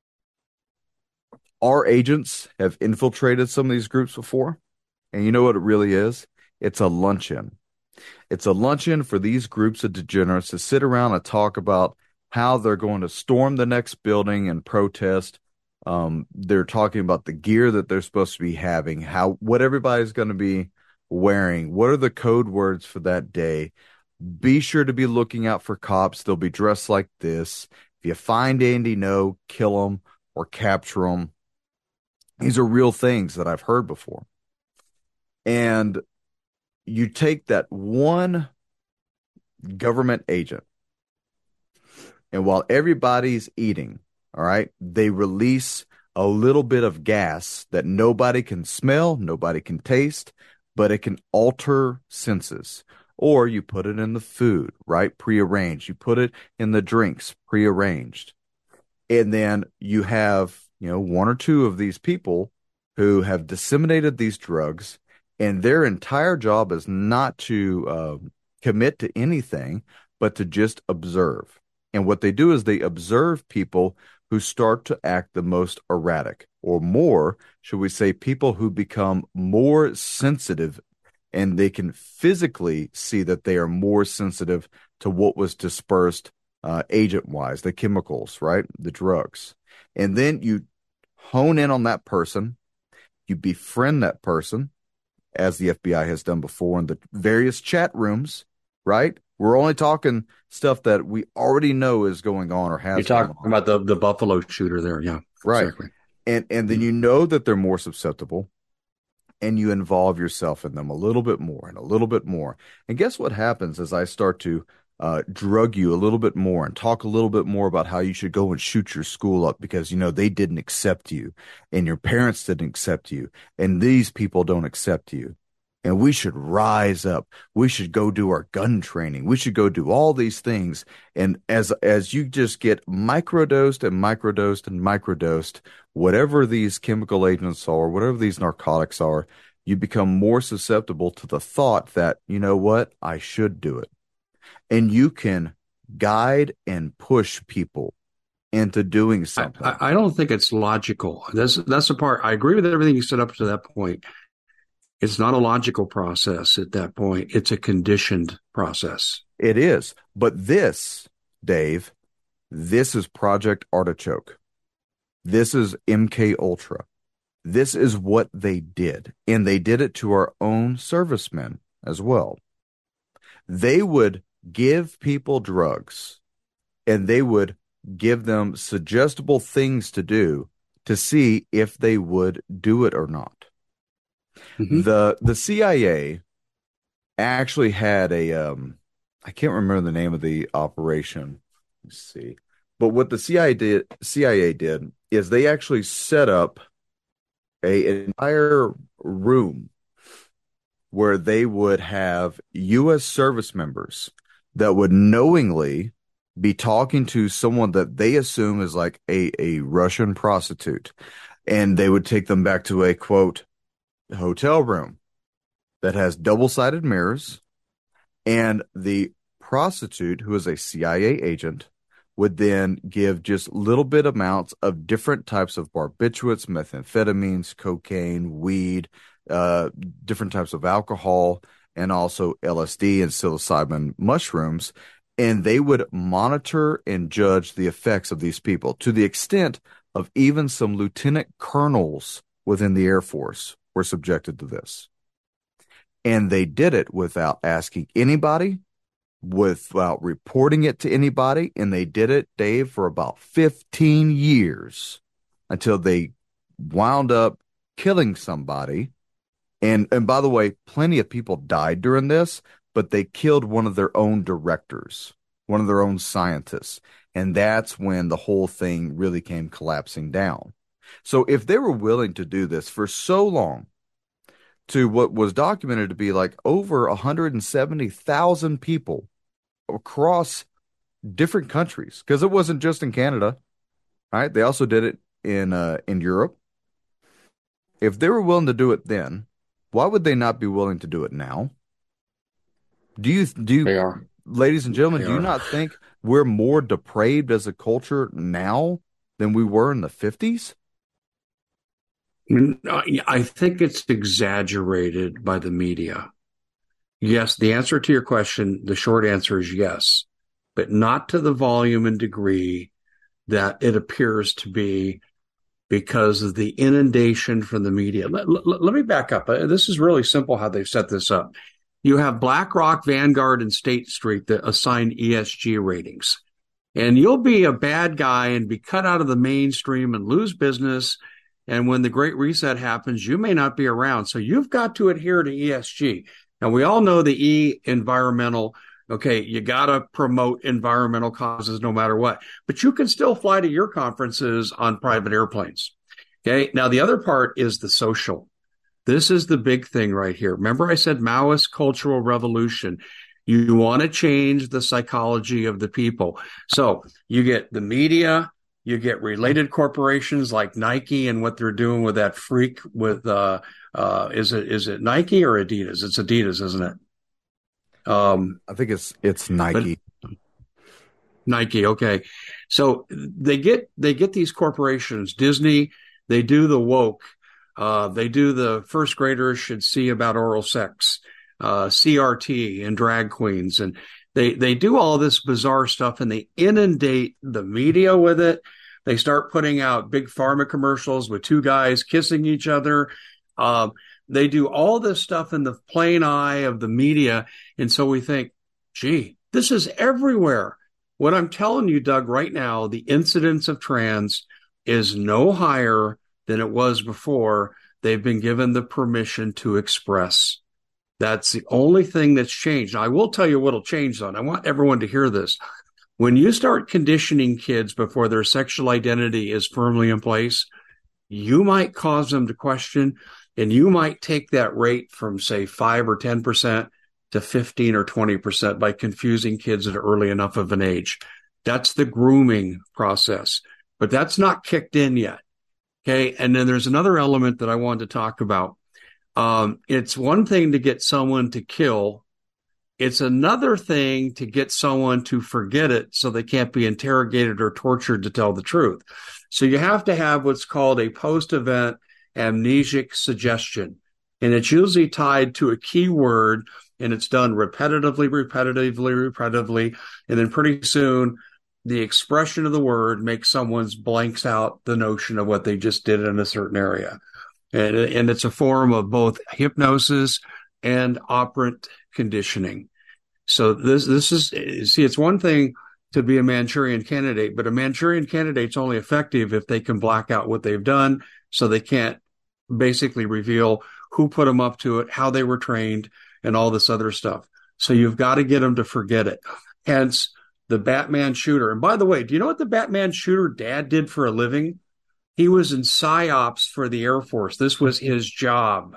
our agents have infiltrated some of these groups before, and you know what it really is? It's a luncheon. It's a luncheon for these groups of degenerates to sit around and talk about how they're going to storm the next building and protest. They're talking about the gear that they're supposed to be having, what everybody's going to be wearing, what are the code words for that day. Be sure to be looking out for cops. They'll be dressed like this. If you find Andy Ngo, kill them or capture them. These are real things that I've heard before. And you take that one government agent, and while everybody's eating, all right, they release a little bit of gas that nobody can smell, nobody can taste, but it can alter senses. Or you put it in the food, right? Prearranged. You put it in the drinks, prearranged. And then you have, one or two of these people who have disseminated these drugs, and their entire job is not to commit to anything, but to just observe. And what they do is they observe people who start to act the most erratic, or more, should we say, people who become more sensitive, and they can physically see that they are more sensitive to what was dispersed agent-wise, the chemicals, right? The drugs. And then you hone in on that person, you befriend that person, as the FBI has done before in the various chat rooms, right? We're only talking stuff that we already know is going on or has. You're talking about the Buffalo shooter there, yeah, right? Exactly. And then you know that they're more susceptible, and you involve yourself in them a little bit more and a little bit more. And guess what happens as I start to drug you a little bit more and talk a little bit more about how you should go and shoot your school up because, they didn't accept you and your parents didn't accept you and these people don't accept you. And we should rise up. We should go do our gun training. We should go do all these things. And as you just get microdosed and microdosed and microdosed, whatever these chemical agents are, whatever these narcotics are, you become more susceptible to the thought that, you know what, I should do it. And you can guide and push people into doing something. I don't think it's logical. That's the part. I agree with everything you said up to that point. It's not a logical process at that point. It's a conditioned process. It is. But this, Dave, this is Project Artichoke. This is MK Ultra. This is what they did. And they did it to our own servicemen as well. They would give people drugs, and they would give them suggestible things to do to see if they would do it or not. Mm-hmm. The CIA actually had I can't remember the name of the operation. Let's see. But what the CIA did is they actually set up an entire room where they would have U.S. service members that would knowingly be talking to someone that they assume is like a Russian prostitute. And they would take them back to a, quote, hotel room that has double-sided mirrors. And the prostitute, who is a CIA agent, would then give just little bit amounts of different types of barbiturates, methamphetamines, cocaine, weed, different types of alcohol, and also LSD and psilocybin mushrooms. And they would monitor and judge the effects of these people to the extent of even some lieutenant colonels within the Air Force were subjected to this. And they did it without asking anybody, without reporting it to anybody. And they did it, Dave, for about 15 years. until they wound up killing somebody. And by the way, plenty of people died during this, but they killed one of their own directors, one of their own scientists. And that's when the whole thing really came collapsing down. So if they were willing to do this for so long, to what was documented to be like over 170,000 people across different countries, because it wasn't just in Canada, right? They also did it in Europe. If they were willing to do it then, why would they not be willing to do it now? Do you, They are. ladies and gentlemen, They do you are. not think we're more depraved as a culture now than we were in the 50s? I think it's exaggerated by the media. Yes, the answer to your question, the short answer is yes, but not to the volume and degree that it appears to be because of the inundation from the media. Let me back up. This is really simple how they've set this up. You have BlackRock, Vanguard, and State Street that assign ESG ratings. And you'll be a bad guy and be cut out of the mainstream and lose business. And when the Great Reset happens, you may not be around. So you've got to adhere to ESG. Now, we all know the E, environmental. Okay, you got to promote environmental causes no matter what. But you can still fly to your conferences on private airplanes. Okay, now the other part is the social. This is the big thing right here. Remember I said Maoist cultural revolution. You want to change the psychology of the people. So you get the media, you get related corporations like Nike and what they're doing with that freak with, is it Nike or Adidas? It's Adidas, isn't it? I think it's Nike. Nike, okay. So they get these corporations, Disney, they do the woke. They do the first graders should see about oral sex, CRT and drag queens. And they do all this bizarre stuff and they inundate the media with it. They start putting out big pharma commercials with two guys kissing each other. They do all this stuff in the plain eye of the media. And so we think, gee, this is everywhere. What I'm telling you, Doug, right now, the incidence of trans is no higher than it was before they've been given the permission to express. That's the only thing that's changed. I will tell you what'll change, though. And I want everyone to hear this. When you start conditioning kids before their sexual identity is firmly in place, you might cause them to question, and you might take that rate from, say, 5 or 10% to 15 or 20% by confusing kids at early enough of an age. That's the grooming process, but that's not kicked in yet. Okay. And then there's another element that I wanted to talk about. It's one thing to get someone to kill. It's another thing to get someone to forget it so they can't be interrogated or tortured to tell the truth. So you have to have what's called a post-event amnesic suggestion. And it's usually tied to a key word, and it's done repetitively. And then pretty soon, the expression of the word makes someone's blanks out the notion of what they just did in a certain area. And it's a form of both hypnosis and operant conditioning. So this is, see, it's one thing to be a Manchurian candidate, but a Manchurian candidate's only effective if they can black out what they've done, so they can't basically reveal who put them up to it, how they were trained, and all this other stuff. So you've got to get them to forget it. Hence the Batman shooter. And by the way, do you know what the Batman shooter dad did for a living? He was in PsyOps for the Air Force. This was his job.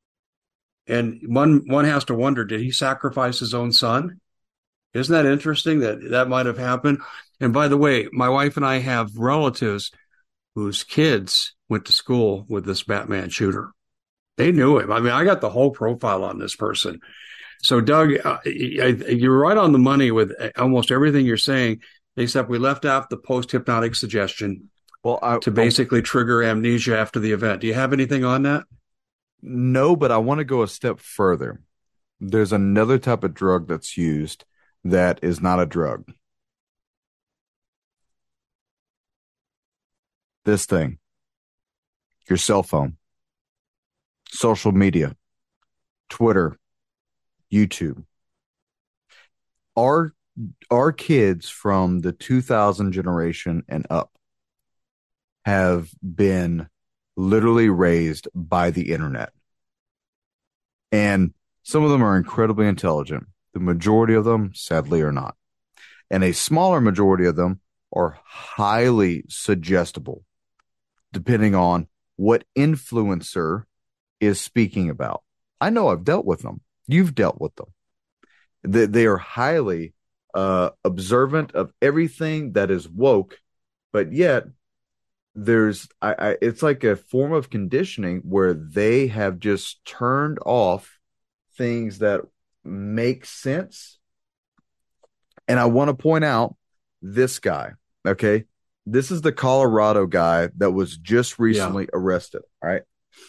And one has to wonder, did he sacrifice his own son? Isn't that interesting that might have happened? And by the way, my wife and I have relatives whose kids went to school with this Batman shooter. They knew him. I mean, I got the whole profile on this person. So, Doug, you're right on the money with almost everything you're saying, except we left out the post-hypnotic suggestion to basically trigger amnesia after the event. Do you have anything on that? No, but I want to go a step further. There's another type of drug that's used that is not a drug. This thing, your cell phone, social media, Twitter, YouTube. Our kids from the 2000 generation and up have been literally raised by the internet. And some of them are incredibly intelligent. The majority of them, sadly, are not. And a smaller majority of them are highly suggestible, depending on what influencer is speaking about. I know I've dealt with them. You've dealt with them. They are highly observant of everything that is woke, but yet it's like a form of conditioning where they have just turned off things that make sense. And I want to point out this guy, okay? This is the Colorado guy that was just recently arrested, all right?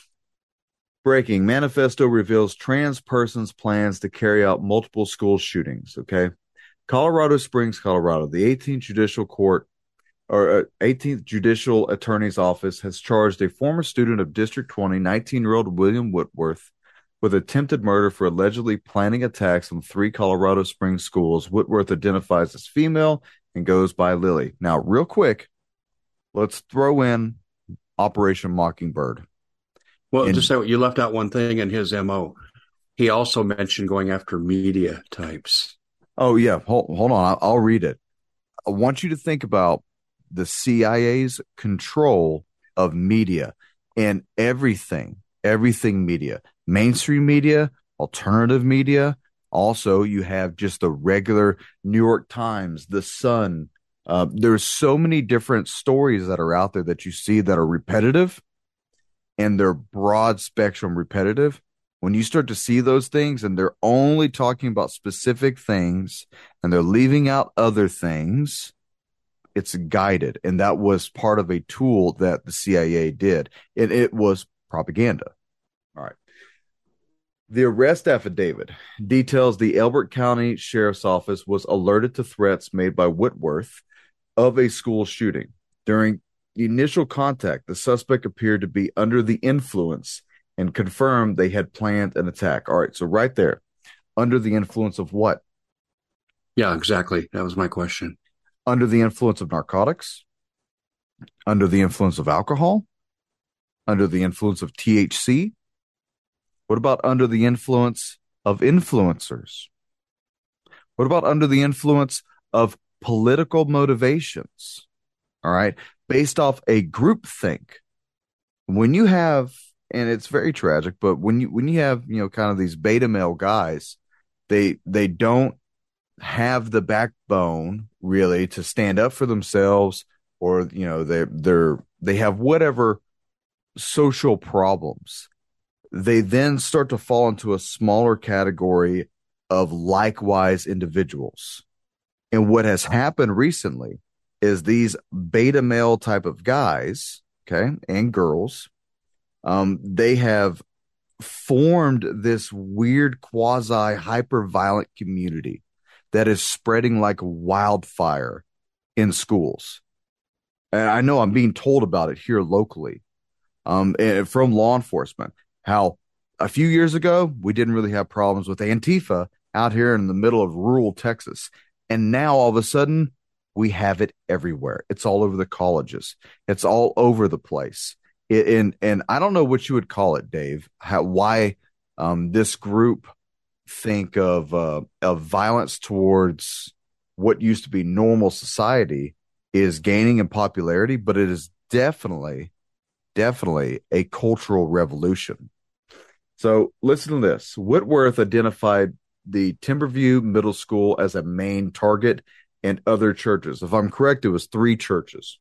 Breaking, manifesto reveals trans person's plans to carry out multiple school shootings, okay? Colorado Springs, Colorado, the 18th Judicial Court, or 18th Judicial Attorney's Office has charged a former student of District 20, 19-year-old William Whitworth, with attempted murder for allegedly planning attacks on 3 Colorado Springs schools. Whitworth identifies as female and goes by Lily. Now, real quick, let's throw in Operation Mockingbird. Well, just so you left out one thing in his MO. He also mentioned going after media types. Oh, yeah. Hold on. I'll read it. I want you to think about the CIA's control of media and everything media, mainstream media, alternative media. Also, you have just the regular New York Times, The Sun. There's so many different stories that are out there that you see that are repetitive, and they're broad spectrum repetitive. When you start to see those things and they're only talking about specific things and they're leaving out other things, it's guided. And that was part of a tool that the CIA did. And it was propaganda. All right. The arrest affidavit details the Elbert County Sheriff's Office was alerted to threats made by Whitworth of a school shooting. During the initial contact, the suspect appeared to be under the influence and confirmed they had planned an attack. All right, so right there, under the influence of what? Yeah, exactly. That was my question. Under the influence of narcotics? Under the influence of alcohol? Under the influence of THC? What about under the influence of influencers? What about under the influence of political motivations? All right, based off a groupthink. When you have, and it's very tragic, but when you have, kind of these beta male guys, they don't have the backbone really to stand up for themselves, or they have whatever social problems. They then start to fall into a smaller category of likewise individuals. And what has happened recently is these beta male type of guys, okay, and girls, they have formed this weird quasi hyper violent community that is spreading like wildfire in schools. And I know I'm being told about it here locally, and from law enforcement, how a few years ago we didn't really have problems with Antifa out here in the middle of rural Texas. And now all of a sudden we have it everywhere. It's all over the colleges. It's all over the place. And I don't know what you would call it, Dave, why this group think of violence towards what used to be normal society is gaining in popularity, but it is definitely a cultural revolution. So listen to this. Whitworth identified the Timberview Middle School as a main target and other churches. If I'm correct, it was 3 churches.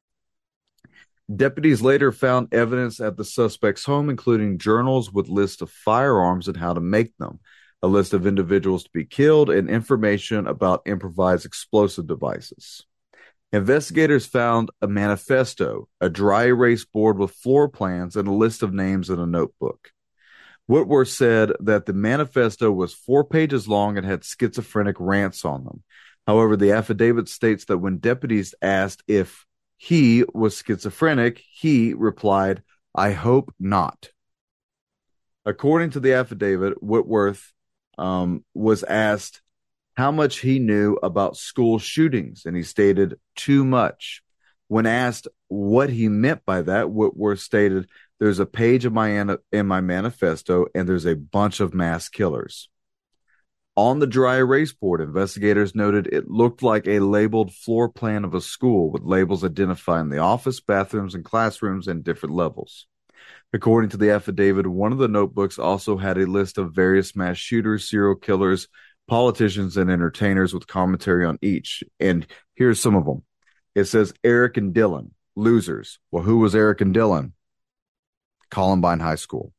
Deputies later found evidence at the suspect's home, including journals with lists of firearms and how to make them, a list of individuals to be killed, and information about improvised explosive devices. Investigators found a manifesto, a dry erase board with floor plans, and a list of names in a notebook. Whitworth said that the manifesto was 4 pages long and had schizophrenic rants on them. However, the affidavit states that when deputies asked if he was schizophrenic, he replied, "I hope not." According to the affidavit, Whitworth was asked how much he knew about school shootings, and he stated, "Too much. When asked what he meant by that, Whitworth stated, "There's a page in my manifesto, and there's a bunch of mass killers." On the dry erase board, investigators noted it looked like a labeled floor plan of a school with labels identifying the office, bathrooms, and classrooms in different levels. According to the affidavit, one of the notebooks also had a list of various mass shooters, serial killers, politicians, and entertainers with commentary on each. And here's some of them. It says Eric and Dylan, losers. Well, who was Eric and Dylan? Columbine High School.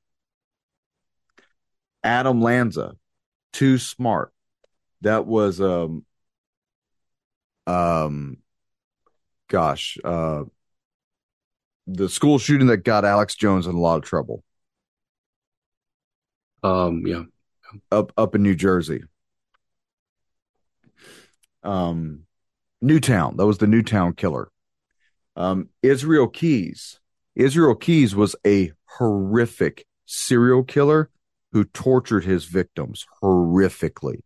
Adam Lanza, too smart. That was the school shooting that got Alex Jones in a lot of trouble. Yeah. Up in New Jersey. Newtown. That was the Newtown killer. Israel Keys. Israel Keys was a horrific serial killer who tortured his victims horrifically.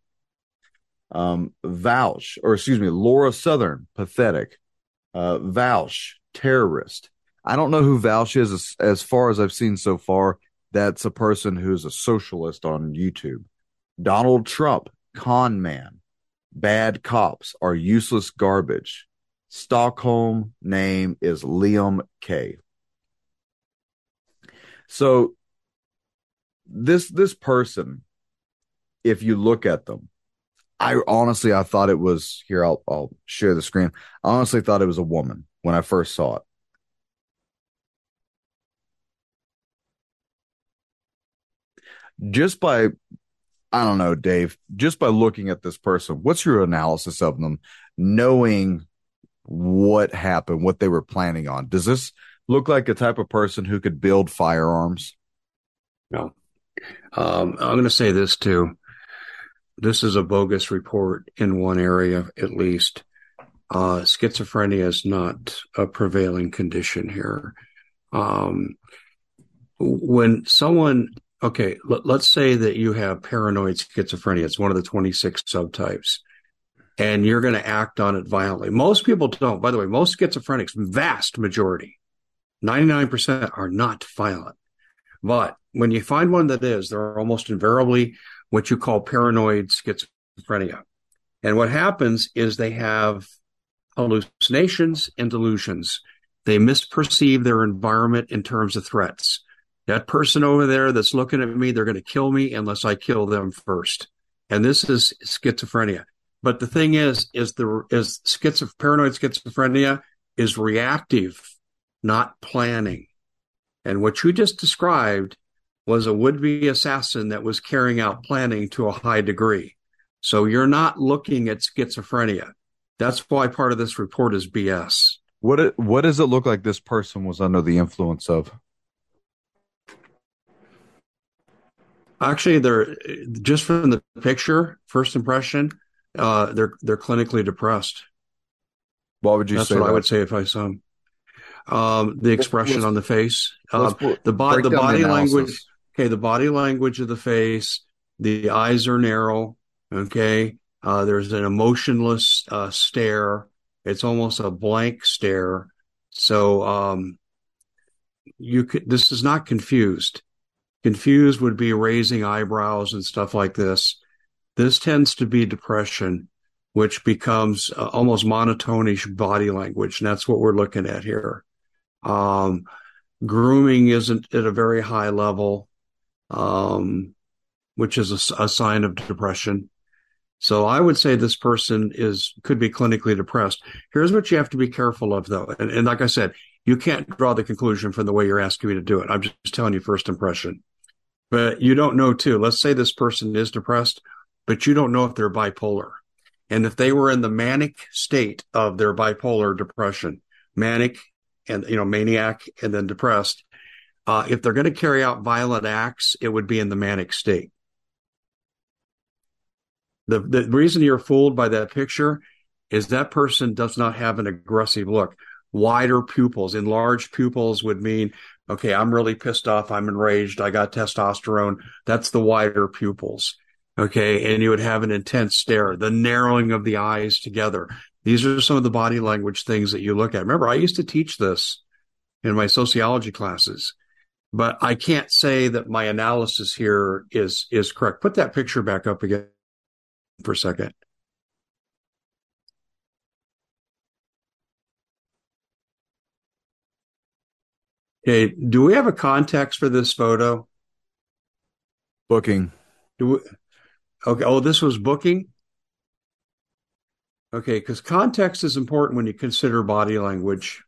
Laura Southern, pathetic. Vaush, terrorist. I don't know who Vaush is. As far as I've seen so far, that's a person who's a socialist on YouTube. Donald Trump, con man. Bad cops are useless garbage. Stockholm name is Liam K. So this person, if you look at them, I thought it was here. I'll share the screen. I honestly thought it was a woman when I first saw it. Just by, I don't know, Dave, just by looking at this person, what's your analysis of them, knowing what happened, what they were planning on? Does this look like a type of person who could build firearms? No. I'm going to say this too. This is a bogus report in one area, at least. Schizophrenia is not a prevailing condition here. When someone, okay, let's say that you have paranoid schizophrenia. It's one of the 26 subtypes, and you're going to act on it violently. Most people don't. By the way, most schizophrenics, vast majority, 99% are not violent. But when you find one that is, they're almost invariably what you call paranoid schizophrenia. And what happens is they have hallucinations and delusions. They misperceive their environment in terms of threats. That person over there that's looking at me, they're going to kill me unless I kill them first. And this is schizophrenia. But the thing is paranoid schizophrenia is reactive, not planning. And what you just described was a would-be assassin that was carrying out planning to a high degree. So you're not looking at schizophrenia. That's why part of this report is BS. What does it look like this person was under the influence of? Actually, they're just from the picture, first impression, they're clinically depressed. Why would you That's say what that? I would say if I saw them. The expression on the face, the body language. Okay, the body language of the face. The eyes are narrow. Okay, there's an emotionless stare. It's almost a blank stare. So this is not confused. Confused would be raising eyebrows and stuff like this. This tends to be depression, which becomes almost monotonish body language, and that's what we're looking at here. Grooming isn't at a very high level, which is a sign of depression. So I would say this person could be clinically depressed. Here's what you have to be careful of, though. And like I said, you can't draw the conclusion from the way you're asking me to do it. I'm just telling you first impression. But you don't know, too. Let's say this person is depressed, but you don't know if they're bipolar. And if they were in the manic state of their bipolar depression, manic and, maniac and then depressed, if they're going to carry out violent acts, it would be in the manic state. The reason you're fooled by that picture is that person does not have an aggressive look. Wider pupils, enlarged pupils would mean, okay, I'm really pissed off. I'm enraged. I got testosterone. That's the wider pupils. Okay. And you would have an intense stare, the narrowing of the eyes together. These are some of the body language things that you look at. Remember, I used to teach this in my sociology classes, but I can't say that my analysis here is correct. Put that picture back up again for a second. Okay, do we have a context for this photo? Booking. Do we, okay, oh, this was booking? Okay, because context is important when you consider body language.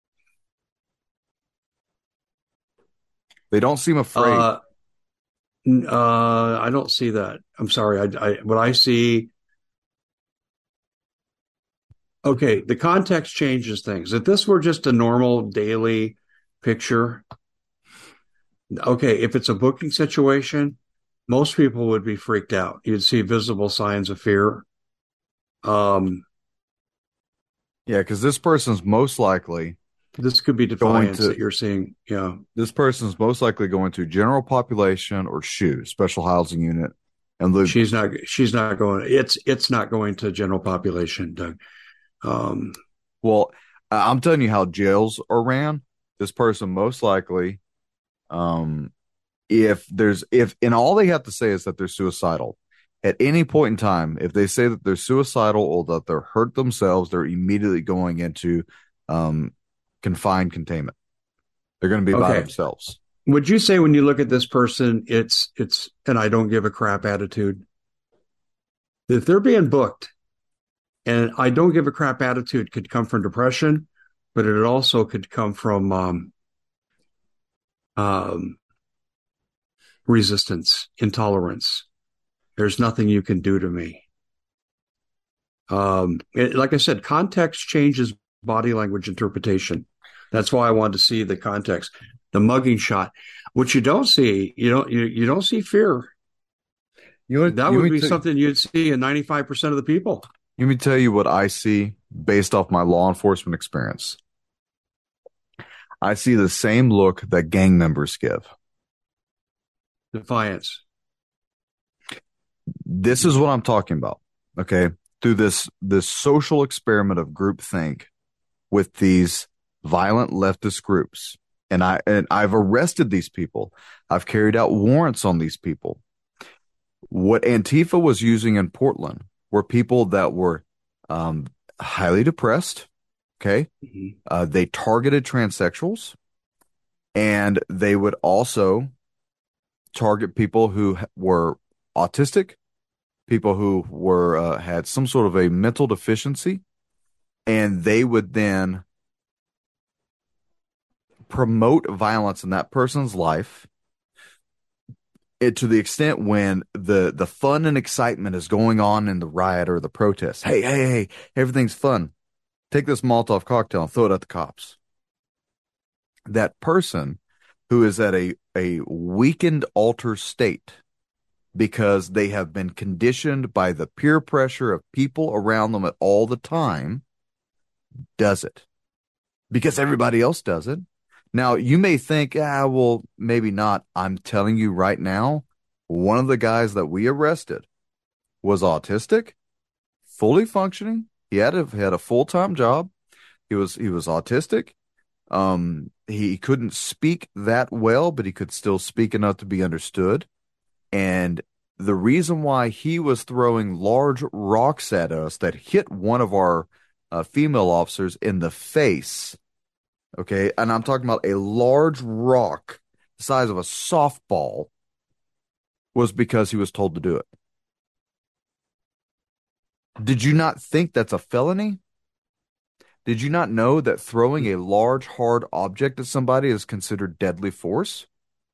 They don't seem afraid. I don't see that. I'm sorry. What I see. Okay, the context changes things. If this were just a normal daily picture, okay, if it's a booking situation, most people would be freaked out. You'd see visible signs of fear. Yeah, because this person's most likely This could be going defiance to that you're seeing. Yeah. this person's most likely going to general population or SHU, special housing unit, and look. She's not going. It's not going to general population, Doug. Well, I'm telling you how jails are ran. This person most likely, if and all they have to say is that they're suicidal. At any point in time, if they say that they're suicidal or that they're hurt themselves, they're immediately going into confined containment. They're going to be by themselves. Would you say when you look at this person, it's and I don't give a crap attitude? If they're being booked, and I don't give a crap attitude could come from depression, but it also could come from resistance, intolerance. There's nothing you can do to me. Like I said, context changes body language interpretation. That's why I wanted to see the context. The mugging shot, which you don't see, you don't see fear. That would be something you'd see in 95% of the people. Let me tell you what I see based off my law enforcement experience. I see the same look that gang members give. Defiance. This is what I'm talking about. Okay. Through this social experiment of groupthink with these violent leftist groups. And I've arrested these people. I've carried out warrants on these people. What Antifa was using in Portland were people that were highly depressed. Okay. Mm-hmm. They targeted transsexuals, and they would also target people who were autistic, people who were had some sort of a mental deficiency, and they would then promote violence in that person's life. To the extent when the fun and excitement is going on in the riot or the protest. Hey, everything's fun. Take this Molotov cocktail and throw it at the cops. That person who is at a weakened, altered state because they have been conditioned by the peer pressure of people around them at all the time does it. Because everybody else does it. Now, you may think, well, maybe not. I'm telling you right now, one of the guys that we arrested was autistic, fully functioning. He had a full-time job. He was autistic. He couldn't speak that well, but he could still speak enough to be understood. And the reason why he was throwing large rocks at us that hit one of our female officers in the face. Okay, and I'm talking about a large rock the size of a softball, was because he was told to do it. Did you not think that's a felony? Did you not know that throwing a large, hard object at somebody is considered deadly force?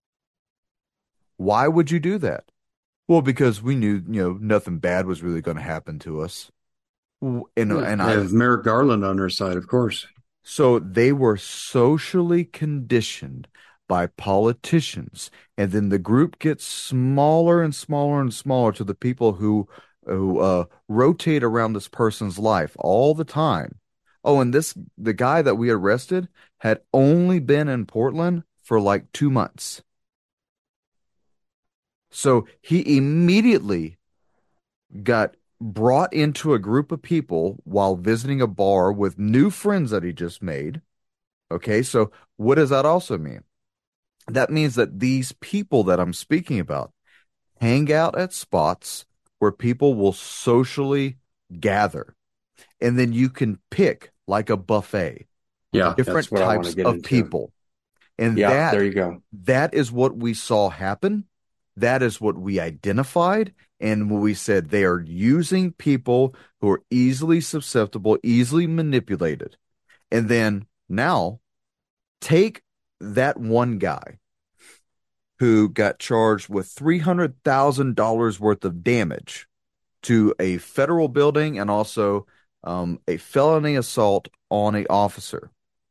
Why would you do that? Well, because we knew, nothing bad was really going to happen to us. And I have Merrick Garland on her side, of course. So they were socially conditioned by politicians, and then the group gets smaller and smaller and smaller to the people who rotate around this person's life all the time. Oh, and the guy that we arrested had only been in Portland for like 2 months. So he immediately got brought into a group of people while visiting a bar with new friends that he just made. Okay, so what does that also mean? That means that these people that I'm speaking about hang out at spots where people will socially gather. And then you can pick like a buffet, Yeah, that's different what I want to types get of into. people. And Yeah, there you go. that is what we saw happen. That is what we identified. And when we said they are using people who are easily susceptible, easily manipulated. And then now take that one guy who got charged with $300,000 worth of damage to a federal building and also a felony assault on an officer,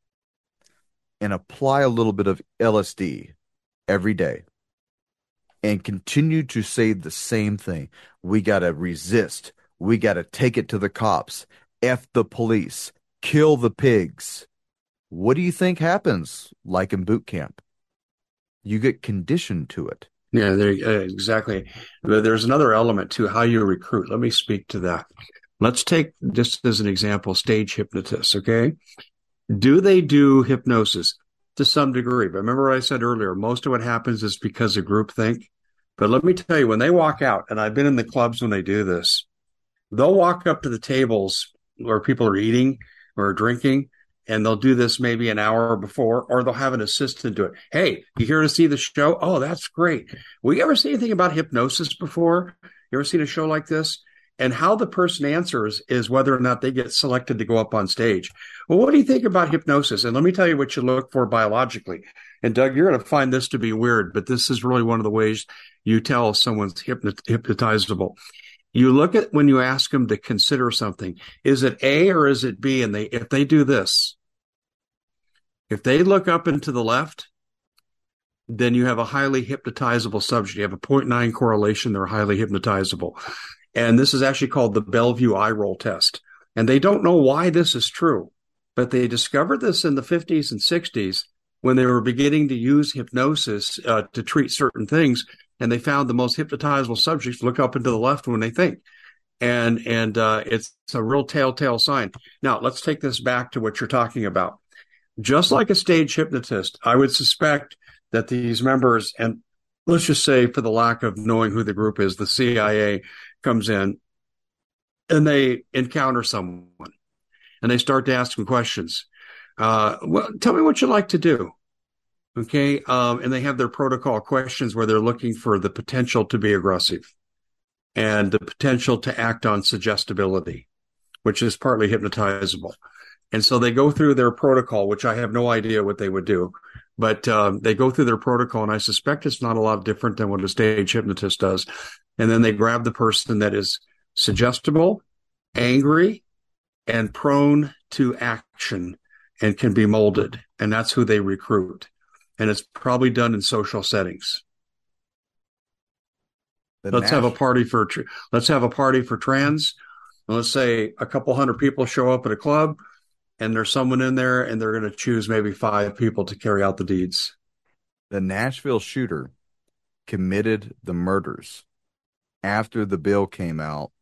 and apply a little bit of LSD every day and continue to say the same thing. We got to resist. We got to take it to the cops. F the police. Kill the pigs. What do you think happens like in boot camp? You get conditioned to it. Yeah, exactly. But there's another element to how you recruit. Let me speak to that. Let's take, just as an example, stage hypnotists, okay? Do they do hypnosis? To some degree. But remember what I said earlier, most of what happens is because of groupthink. But let me tell you, when they walk out, and I've been in the clubs when they do this, they'll walk up to the tables where people are eating or drinking, and they'll do this maybe an hour before, or they'll have an assistant do it. Hey, you here to see the show? Oh, that's great. We ever see anything about hypnosis before? You ever seen a show like this? And how the person answers is whether or not they get selected to go up on stage. Well, what do you think about hypnosis? And let me tell you what you look for biologically. And Doug, you're going to find this to be weird, but this is really one of the ways you tell someone's hypnotizable. You look at when you ask them to consider something, is it A or is it B? And if they do this, if they look up and to the left, then you have a highly hypnotizable subject. You have a 0.9 correlation. They're highly hypnotizable. And this is actually called the Bellevue eye roll test. And they don't know why this is true, but they discovered this in the 50s and 60s when they were beginning to use hypnosis to treat certain things. And they found the most hypnotizable subjects look up and to the left when they think. And it's a real telltale sign. Now, let's take this back to what you're talking about. Just like a stage hypnotist, I would suspect that these members, and let's just say for the lack of knowing who the group is, the CIA comes in and they encounter someone and they start to ask them questions. Well, tell me what you like to do. Okay. And they have their protocol questions where they're looking for the potential to be aggressive and the potential to act on suggestibility, which is partly hypnotizable. And so they go through their protocol, which I have no idea what they would do, but they go through their protocol, and I suspect it's not a lot different than what a stage hypnotist does. And then they grab the person that is suggestible, angry, and prone to action and can be molded. And that's who they recruit. And it's probably done in social settings. Let's have a party for trans. And let's say a couple hundred people show up at a club, and there's someone in there, and they're going to choose maybe 5 people to carry out the deeds. The Nashville shooter committed the murders after the bill came out,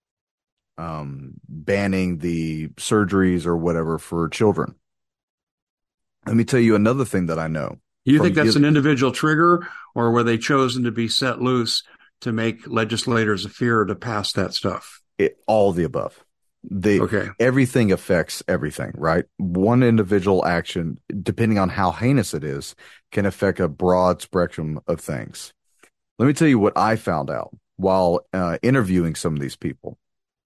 banning the surgeries or whatever for children. Let me tell you another thing that I know. You think that's an individual trigger, or were they chosen to be set loose to make legislators fear to pass that stuff? All the above. Everything affects everything, right? One individual action, depending on how heinous it is, can affect a broad spectrum of things. Let me tell you what I found out while interviewing some of these people.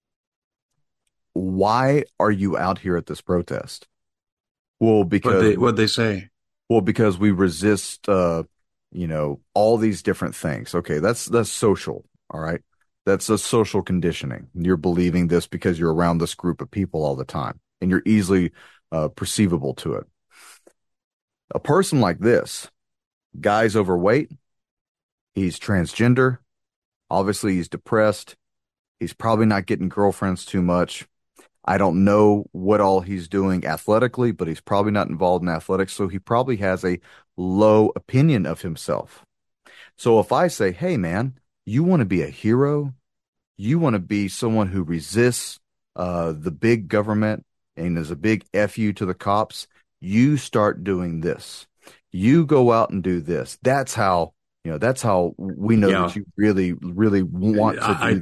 Why are you out here at this protest? Well, because what'd they say? Well, because we resist, all these different things. Okay, that's social. All right. That's a social conditioning. You're believing this because you're around this group of people all the time, and you're easily perceivable to it. A person like this, guy's overweight, he's transgender, obviously he's depressed, he's probably not getting girlfriends too much. I don't know what all he's doing athletically, but he's probably not involved in athletics, so he probably has a low opinion of himself. So if I say, hey, man, you want to be a hero? You want to be someone who resists the big government and is a big FU to the cops. You start doing this. You go out and do this. That's how, that's how we know that you really, really want to do I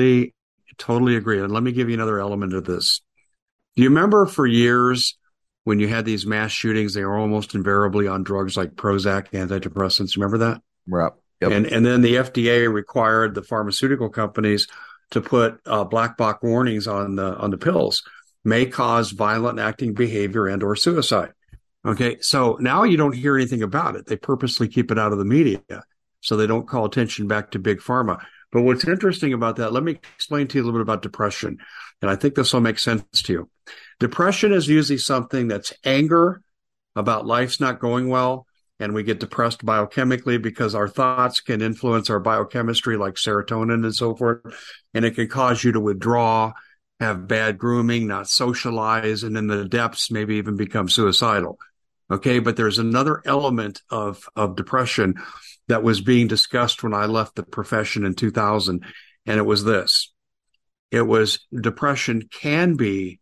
totally agree. And let me give you another element of this. Do you remember for years when you had these mass shootings, they were almost invariably on drugs like Prozac, antidepressants? Remember that? Right. Yep. And then the FDA required the pharmaceutical companies to put black box warnings on the pills, may cause violent acting behavior and or suicide. Okay, so now you don't hear anything about it. They purposely keep it out of the media so they don't call attention back to big pharma. But what's interesting about that, let me explain to you a little bit about depression. And I think this will make sense to you. Depression is usually something that's anger about life's not going well. And we get depressed biochemically because our thoughts can influence our biochemistry like serotonin and so forth. And it can cause you to withdraw, have bad grooming, not socialize, and in the depths, maybe even become suicidal. Okay. But there's another element of depression that was being discussed when I left the profession in 2000. And it was this. It was depression can be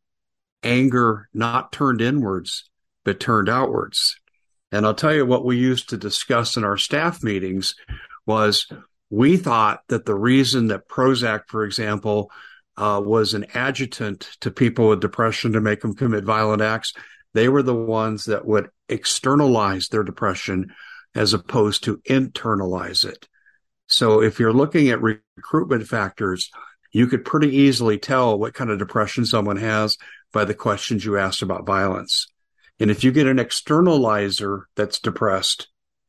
anger not turned inwards, but turned outwards. And I'll tell you what we used to discuss in our staff meetings was we thought that the reason that Prozac, for example, was an adjutant to people with depression to make them commit violent acts, they were the ones that would externalize their depression as opposed to internalize it. So if you're looking at recruitment factors, you could pretty easily tell what kind of depression someone has by the questions you asked about violence. And if you get an externalizer that's depressed,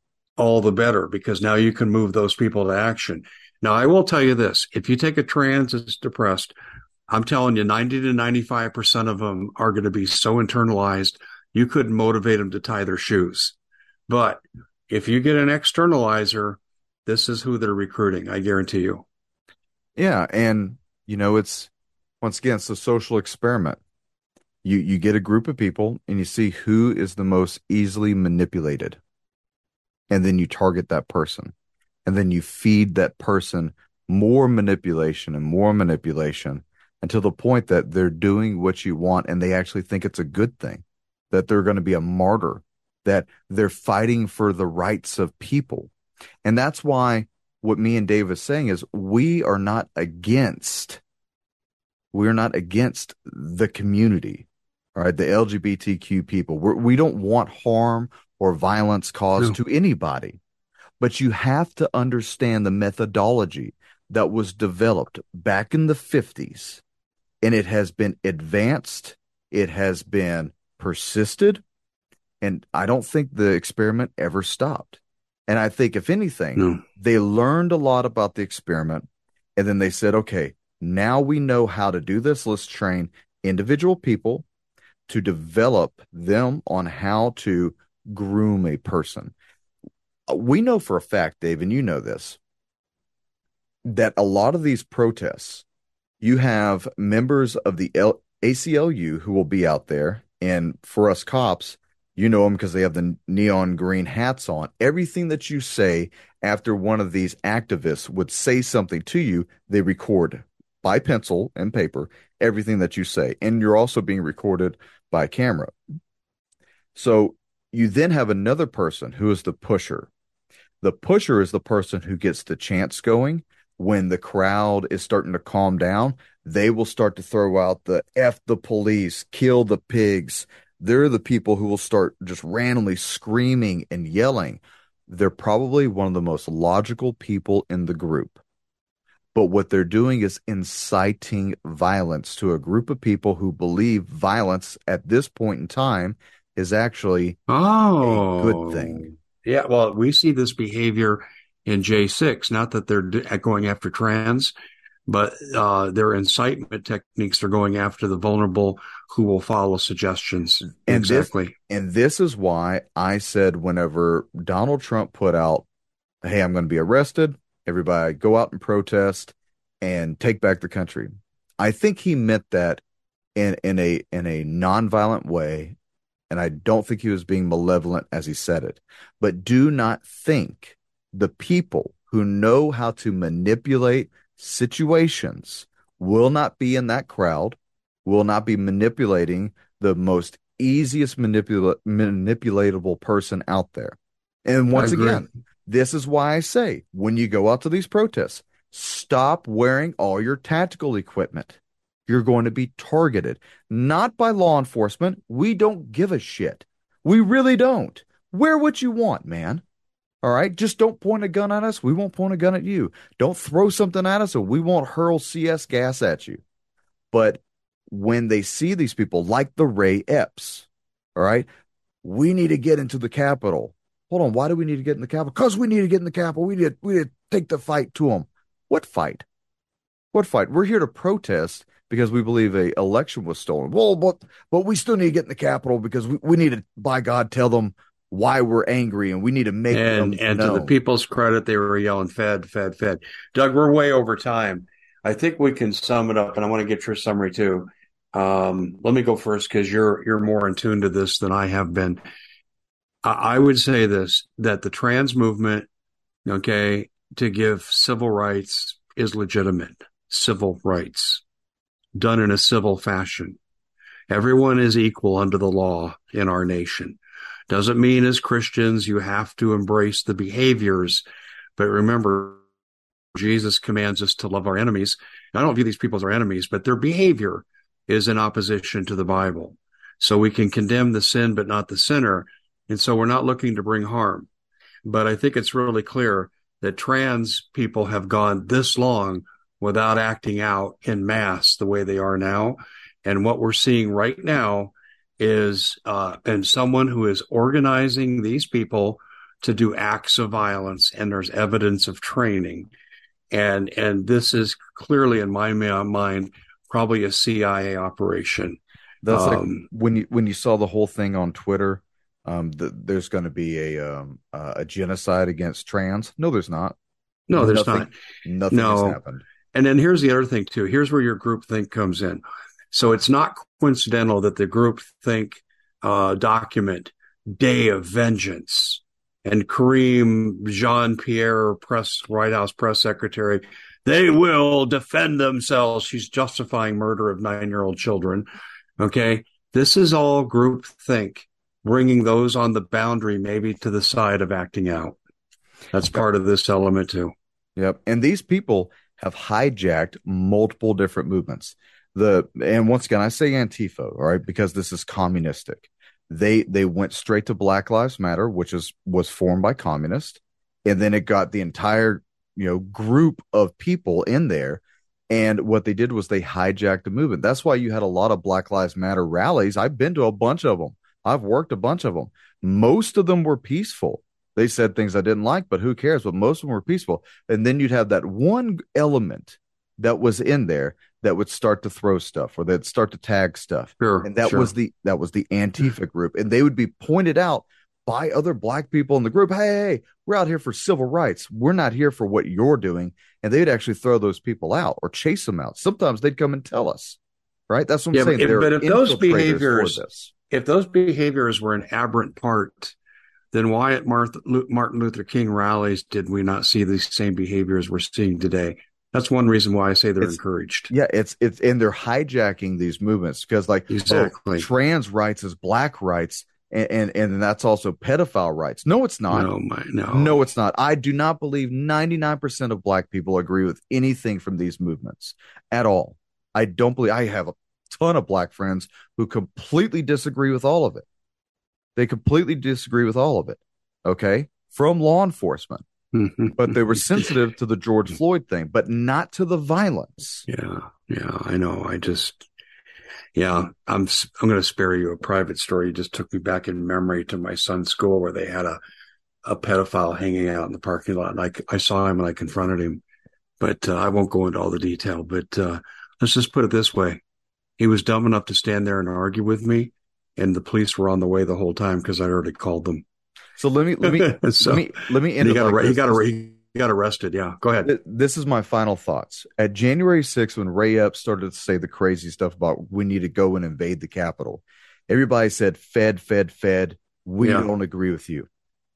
all the better, because now you can move those people to action. Now, I will tell you this. If you take a trans that's depressed, I'm telling you 90 to 95% of them are going to be so internalized, you couldn't motivate them to tie their shoes. But if you get an externalizer, this is who they're recruiting. I guarantee you. Yeah. And, it's, once again, it's a social experiment. You get a group of people and you see who is the most easily manipulated. And then you target that person. And then you feed that person more manipulation until the point that they're doing what you want and they actually think it's a good thing, that they're going to be a martyr, that they're fighting for the rights of people. And that's why what me and Dave is saying is we're not against the community. All right, the LGBTQ people. We don't want harm or violence caused to anybody. But you have to understand the methodology that was developed back in the 50s. And it has been advanced. It has been persisted. And I don't think the experiment ever stopped. And I think, if anything, they learned a lot about the experiment. And then they said, okay, now we know how to do this. Let's train individual people to develop them on how to groom a person. We know for a fact, Dave, and you know this, that a lot of these protests, you have members of the ACLU who will be out there. And for us cops, you know them because they have the neon green hats on. Everything that you say after one of these activists would say something to you, they record by pencil and paper everything that you say. And you're also being recorded by camera. So you then have another person who is the pusher. The pusher is the person who gets the chants going. When the crowd is starting to calm down, they will start to throw out the F the police, kill the pigs. They're the people who will start just randomly screaming and yelling. They're probably one of the most logical people in the group. But what they're doing is inciting violence to a group of people who believe violence at this point in time is actually a good thing. Yeah, well, we see this behavior in J6, not that they're going after trans, but their incitement techniques, they're going after the vulnerable who will follow suggestions. And exactly. This is why I said whenever Donald Trump put out, hey, I'm going to be arrested, everybody go out and protest and take back the country. I think he meant that in a nonviolent way, and I don't think he was being malevolent as he said it. But do not think the people who know how to manipulate situations will not be in that crowd, will not be manipulating the most easiest manipulatable person out there. And I once agree. again, this is why I say when you go out to these protests, stop wearing all your tactical equipment. You're going to be targeted, not by law enforcement. We don't give a shit. We really don't. Wear what you want, man. All right. Just don't point a gun at us. We won't point a gun at you. Don't throw something at us, or we won't hurl CS gas at you. But when they see these people like the Ray Epps, all right, we need to get into the Capitol. Hold on. Why do we need to get in the Capitol? Because we need to get in the Capitol. We need to take the fight to them. What fight? What fight? We're here to protest because we believe a election was stolen. Well, but we still need to get in the Capitol because we need to, by God, tell them why we're angry, and we need to make them And know. to the people's credit, they were yelling "Fed, Fed, Fed." Doug, we're way over time. I think we can sum it up, and I want to get your summary too. Let me go first because you're more in tune to this than I have been. I would say this, that the trans movement, okay, to give civil rights is legitimate. Civil rights done in a civil fashion. Everyone is equal under the law in our nation. Doesn't mean as Christians you have to embrace the behaviors, but remember, Jesus commands us to love our enemies. I don't view these people as our enemies, but their behavior is in opposition to the Bible. So we can condemn the sin, but not the sinner. And so we're not looking to bring harm. But I think it's really clear that trans people have gone this long without acting out en masse the way they are now. And what we're seeing right now is and someone who is organizing these people to do acts of violence, and there's evidence of training. And this is clearly, in my mind, probably a CIA operation. That's like when you saw the whole thing on Twitter. There's going to be a genocide against trans. No, there's not. No, there's not. Nothing has happened. And then here's the other thing too. Here's where your groupthink comes in. So it's not coincidental that the groupthink document Day of Vengeance and Kareem Jean-Pierre, White House press secretary, they will defend themselves. She's justifying murder of 9-year-old children. Okay, this is all groupthink, bringing those on the boundary maybe to the side of acting out. That's part of this element too. Yep. And these people have hijacked multiple different movements. And once again, I say Antifa, all right, because this is communistic. They went straight to Black Lives Matter, which was formed by communists, and then it got the entire group of people in there. And what they did was they hijacked the movement. That's why you had a lot of Black Lives Matter rallies. I've been to a bunch of them. I've worked a bunch of them. Most of them were peaceful. They said things I didn't like, but who cares? But most of them were peaceful. And then you'd have that one element that was in there that would start to throw stuff, or they'd start to tag stuff. Sure, and that was the Antifa group. And they would be pointed out by other Black people in the group. Hey, we're out here for civil rights. We're not here for what you're doing. And they'd actually throw those people out or chase them out. Sometimes they'd come and tell us, right? That's what I'm saying. But if those behaviors were an aberrant part, then why at Martin Luther King rallies did we not see these same behaviors we're seeing today? That's one reason why I say they're encouraged. Yeah, it's and they're hijacking these movements because exactly. Trans rights is Black rights, and that's also pedophile rights. No, it's not. No, it's not. I do not believe 99% of Black people agree with anything from these movements at all. I don't believe. I have a ton of Black friends who completely disagree with all of it. They completely disagree with all of it. Okay, from law enforcement. But they were sensitive to the George Floyd thing, but not to the violence. Yeah, I know. I'm going to spare you a private story. It just took me back in memory to my son's school where they had a pedophile hanging out in the parking lot. And I saw him and I confronted him, but I won't go into all the detail. But let's just put it this way: he was dumb enough to stand there and argue with me, and the police were on the way the whole time because I'd already called them. So let me end. He got arrested. Yeah, go ahead. This is my final thoughts. At January 6th, when Ray Epps started to say the crazy stuff about we need to go and invade the Capitol, everybody said, Fed. We don't agree with you.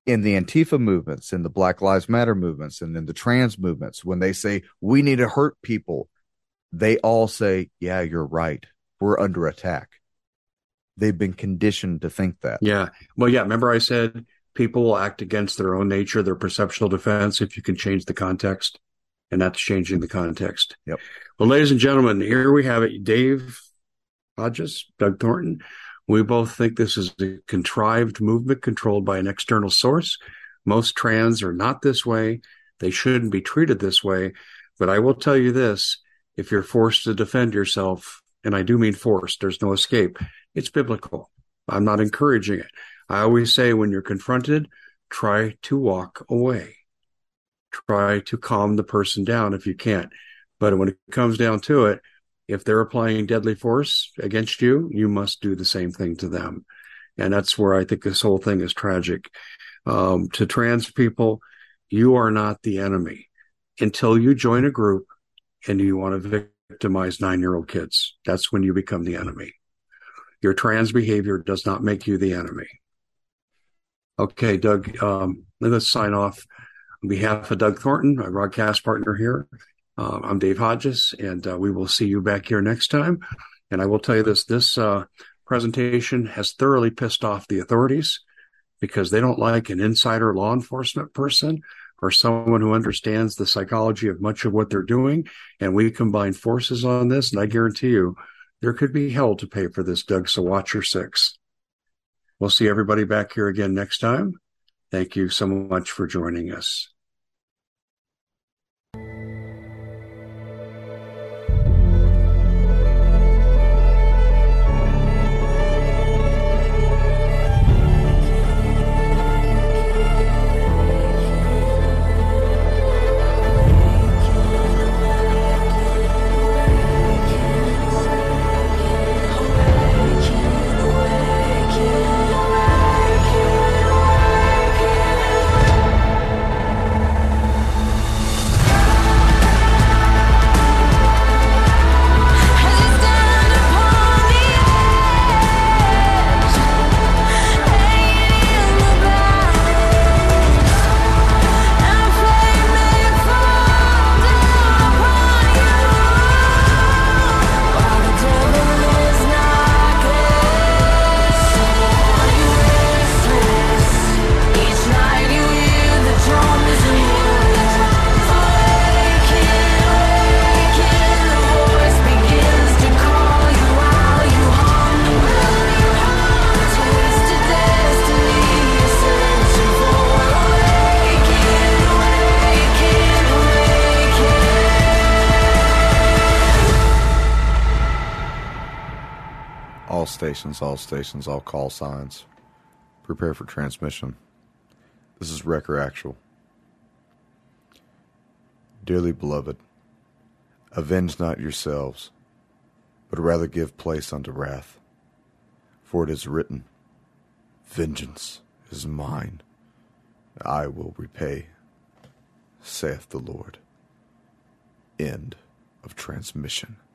in the Antifa movements, in the Black Lives Matter movements, and in the trans movements, when they say we need to hurt people, they all say, yeah, you're right. We're under attack. They've been conditioned to think that. Yeah. Well, yeah. Remember I said people will act against their own nature, their perceptual defense, if you can change the context. And that's changing the context. Yep. Well, ladies and gentlemen, here we have it. Dave Hodges, Doug Thornton. We both think this is a contrived movement controlled by an external source. Most trans are not this way. They shouldn't be treated this way. But I will tell you this, if you're forced to defend yourself, and I do mean forced, there's no escape, it's biblical. I'm not encouraging it. I always say when you're confronted, try to walk away. Try to calm the person down if you can't. But when it comes down to it, if they're applying deadly force against you, you must do the same thing to them. And that's where I think this whole thing is tragic. To trans people, you are not the enemy until you join a group and you want to victimize 9-year-old kids. That's when you become the enemy. Your trans behavior does not make you the enemy. Okay, Doug, let's sign off. On behalf of Doug Thornton, my broadcast partner here, I'm Dave Hodges, and we will see you back here next time. And I will tell you this presentation has thoroughly pissed off the authorities because they don't like an insider law enforcement person or someone who understands the psychology of much of what they're doing. And we combine forces on this, and I guarantee you there could be hell to pay for this, Doug, so watch your six. We'll see everybody back here again next time. Thank you so much for joining us. All stations, all call signs. Prepare for transmission. This is Wrecker Actual. Dearly beloved, avenge not yourselves, but rather give place unto wrath. For it is written, vengeance is mine, I will repay, saith the Lord. End of transmission.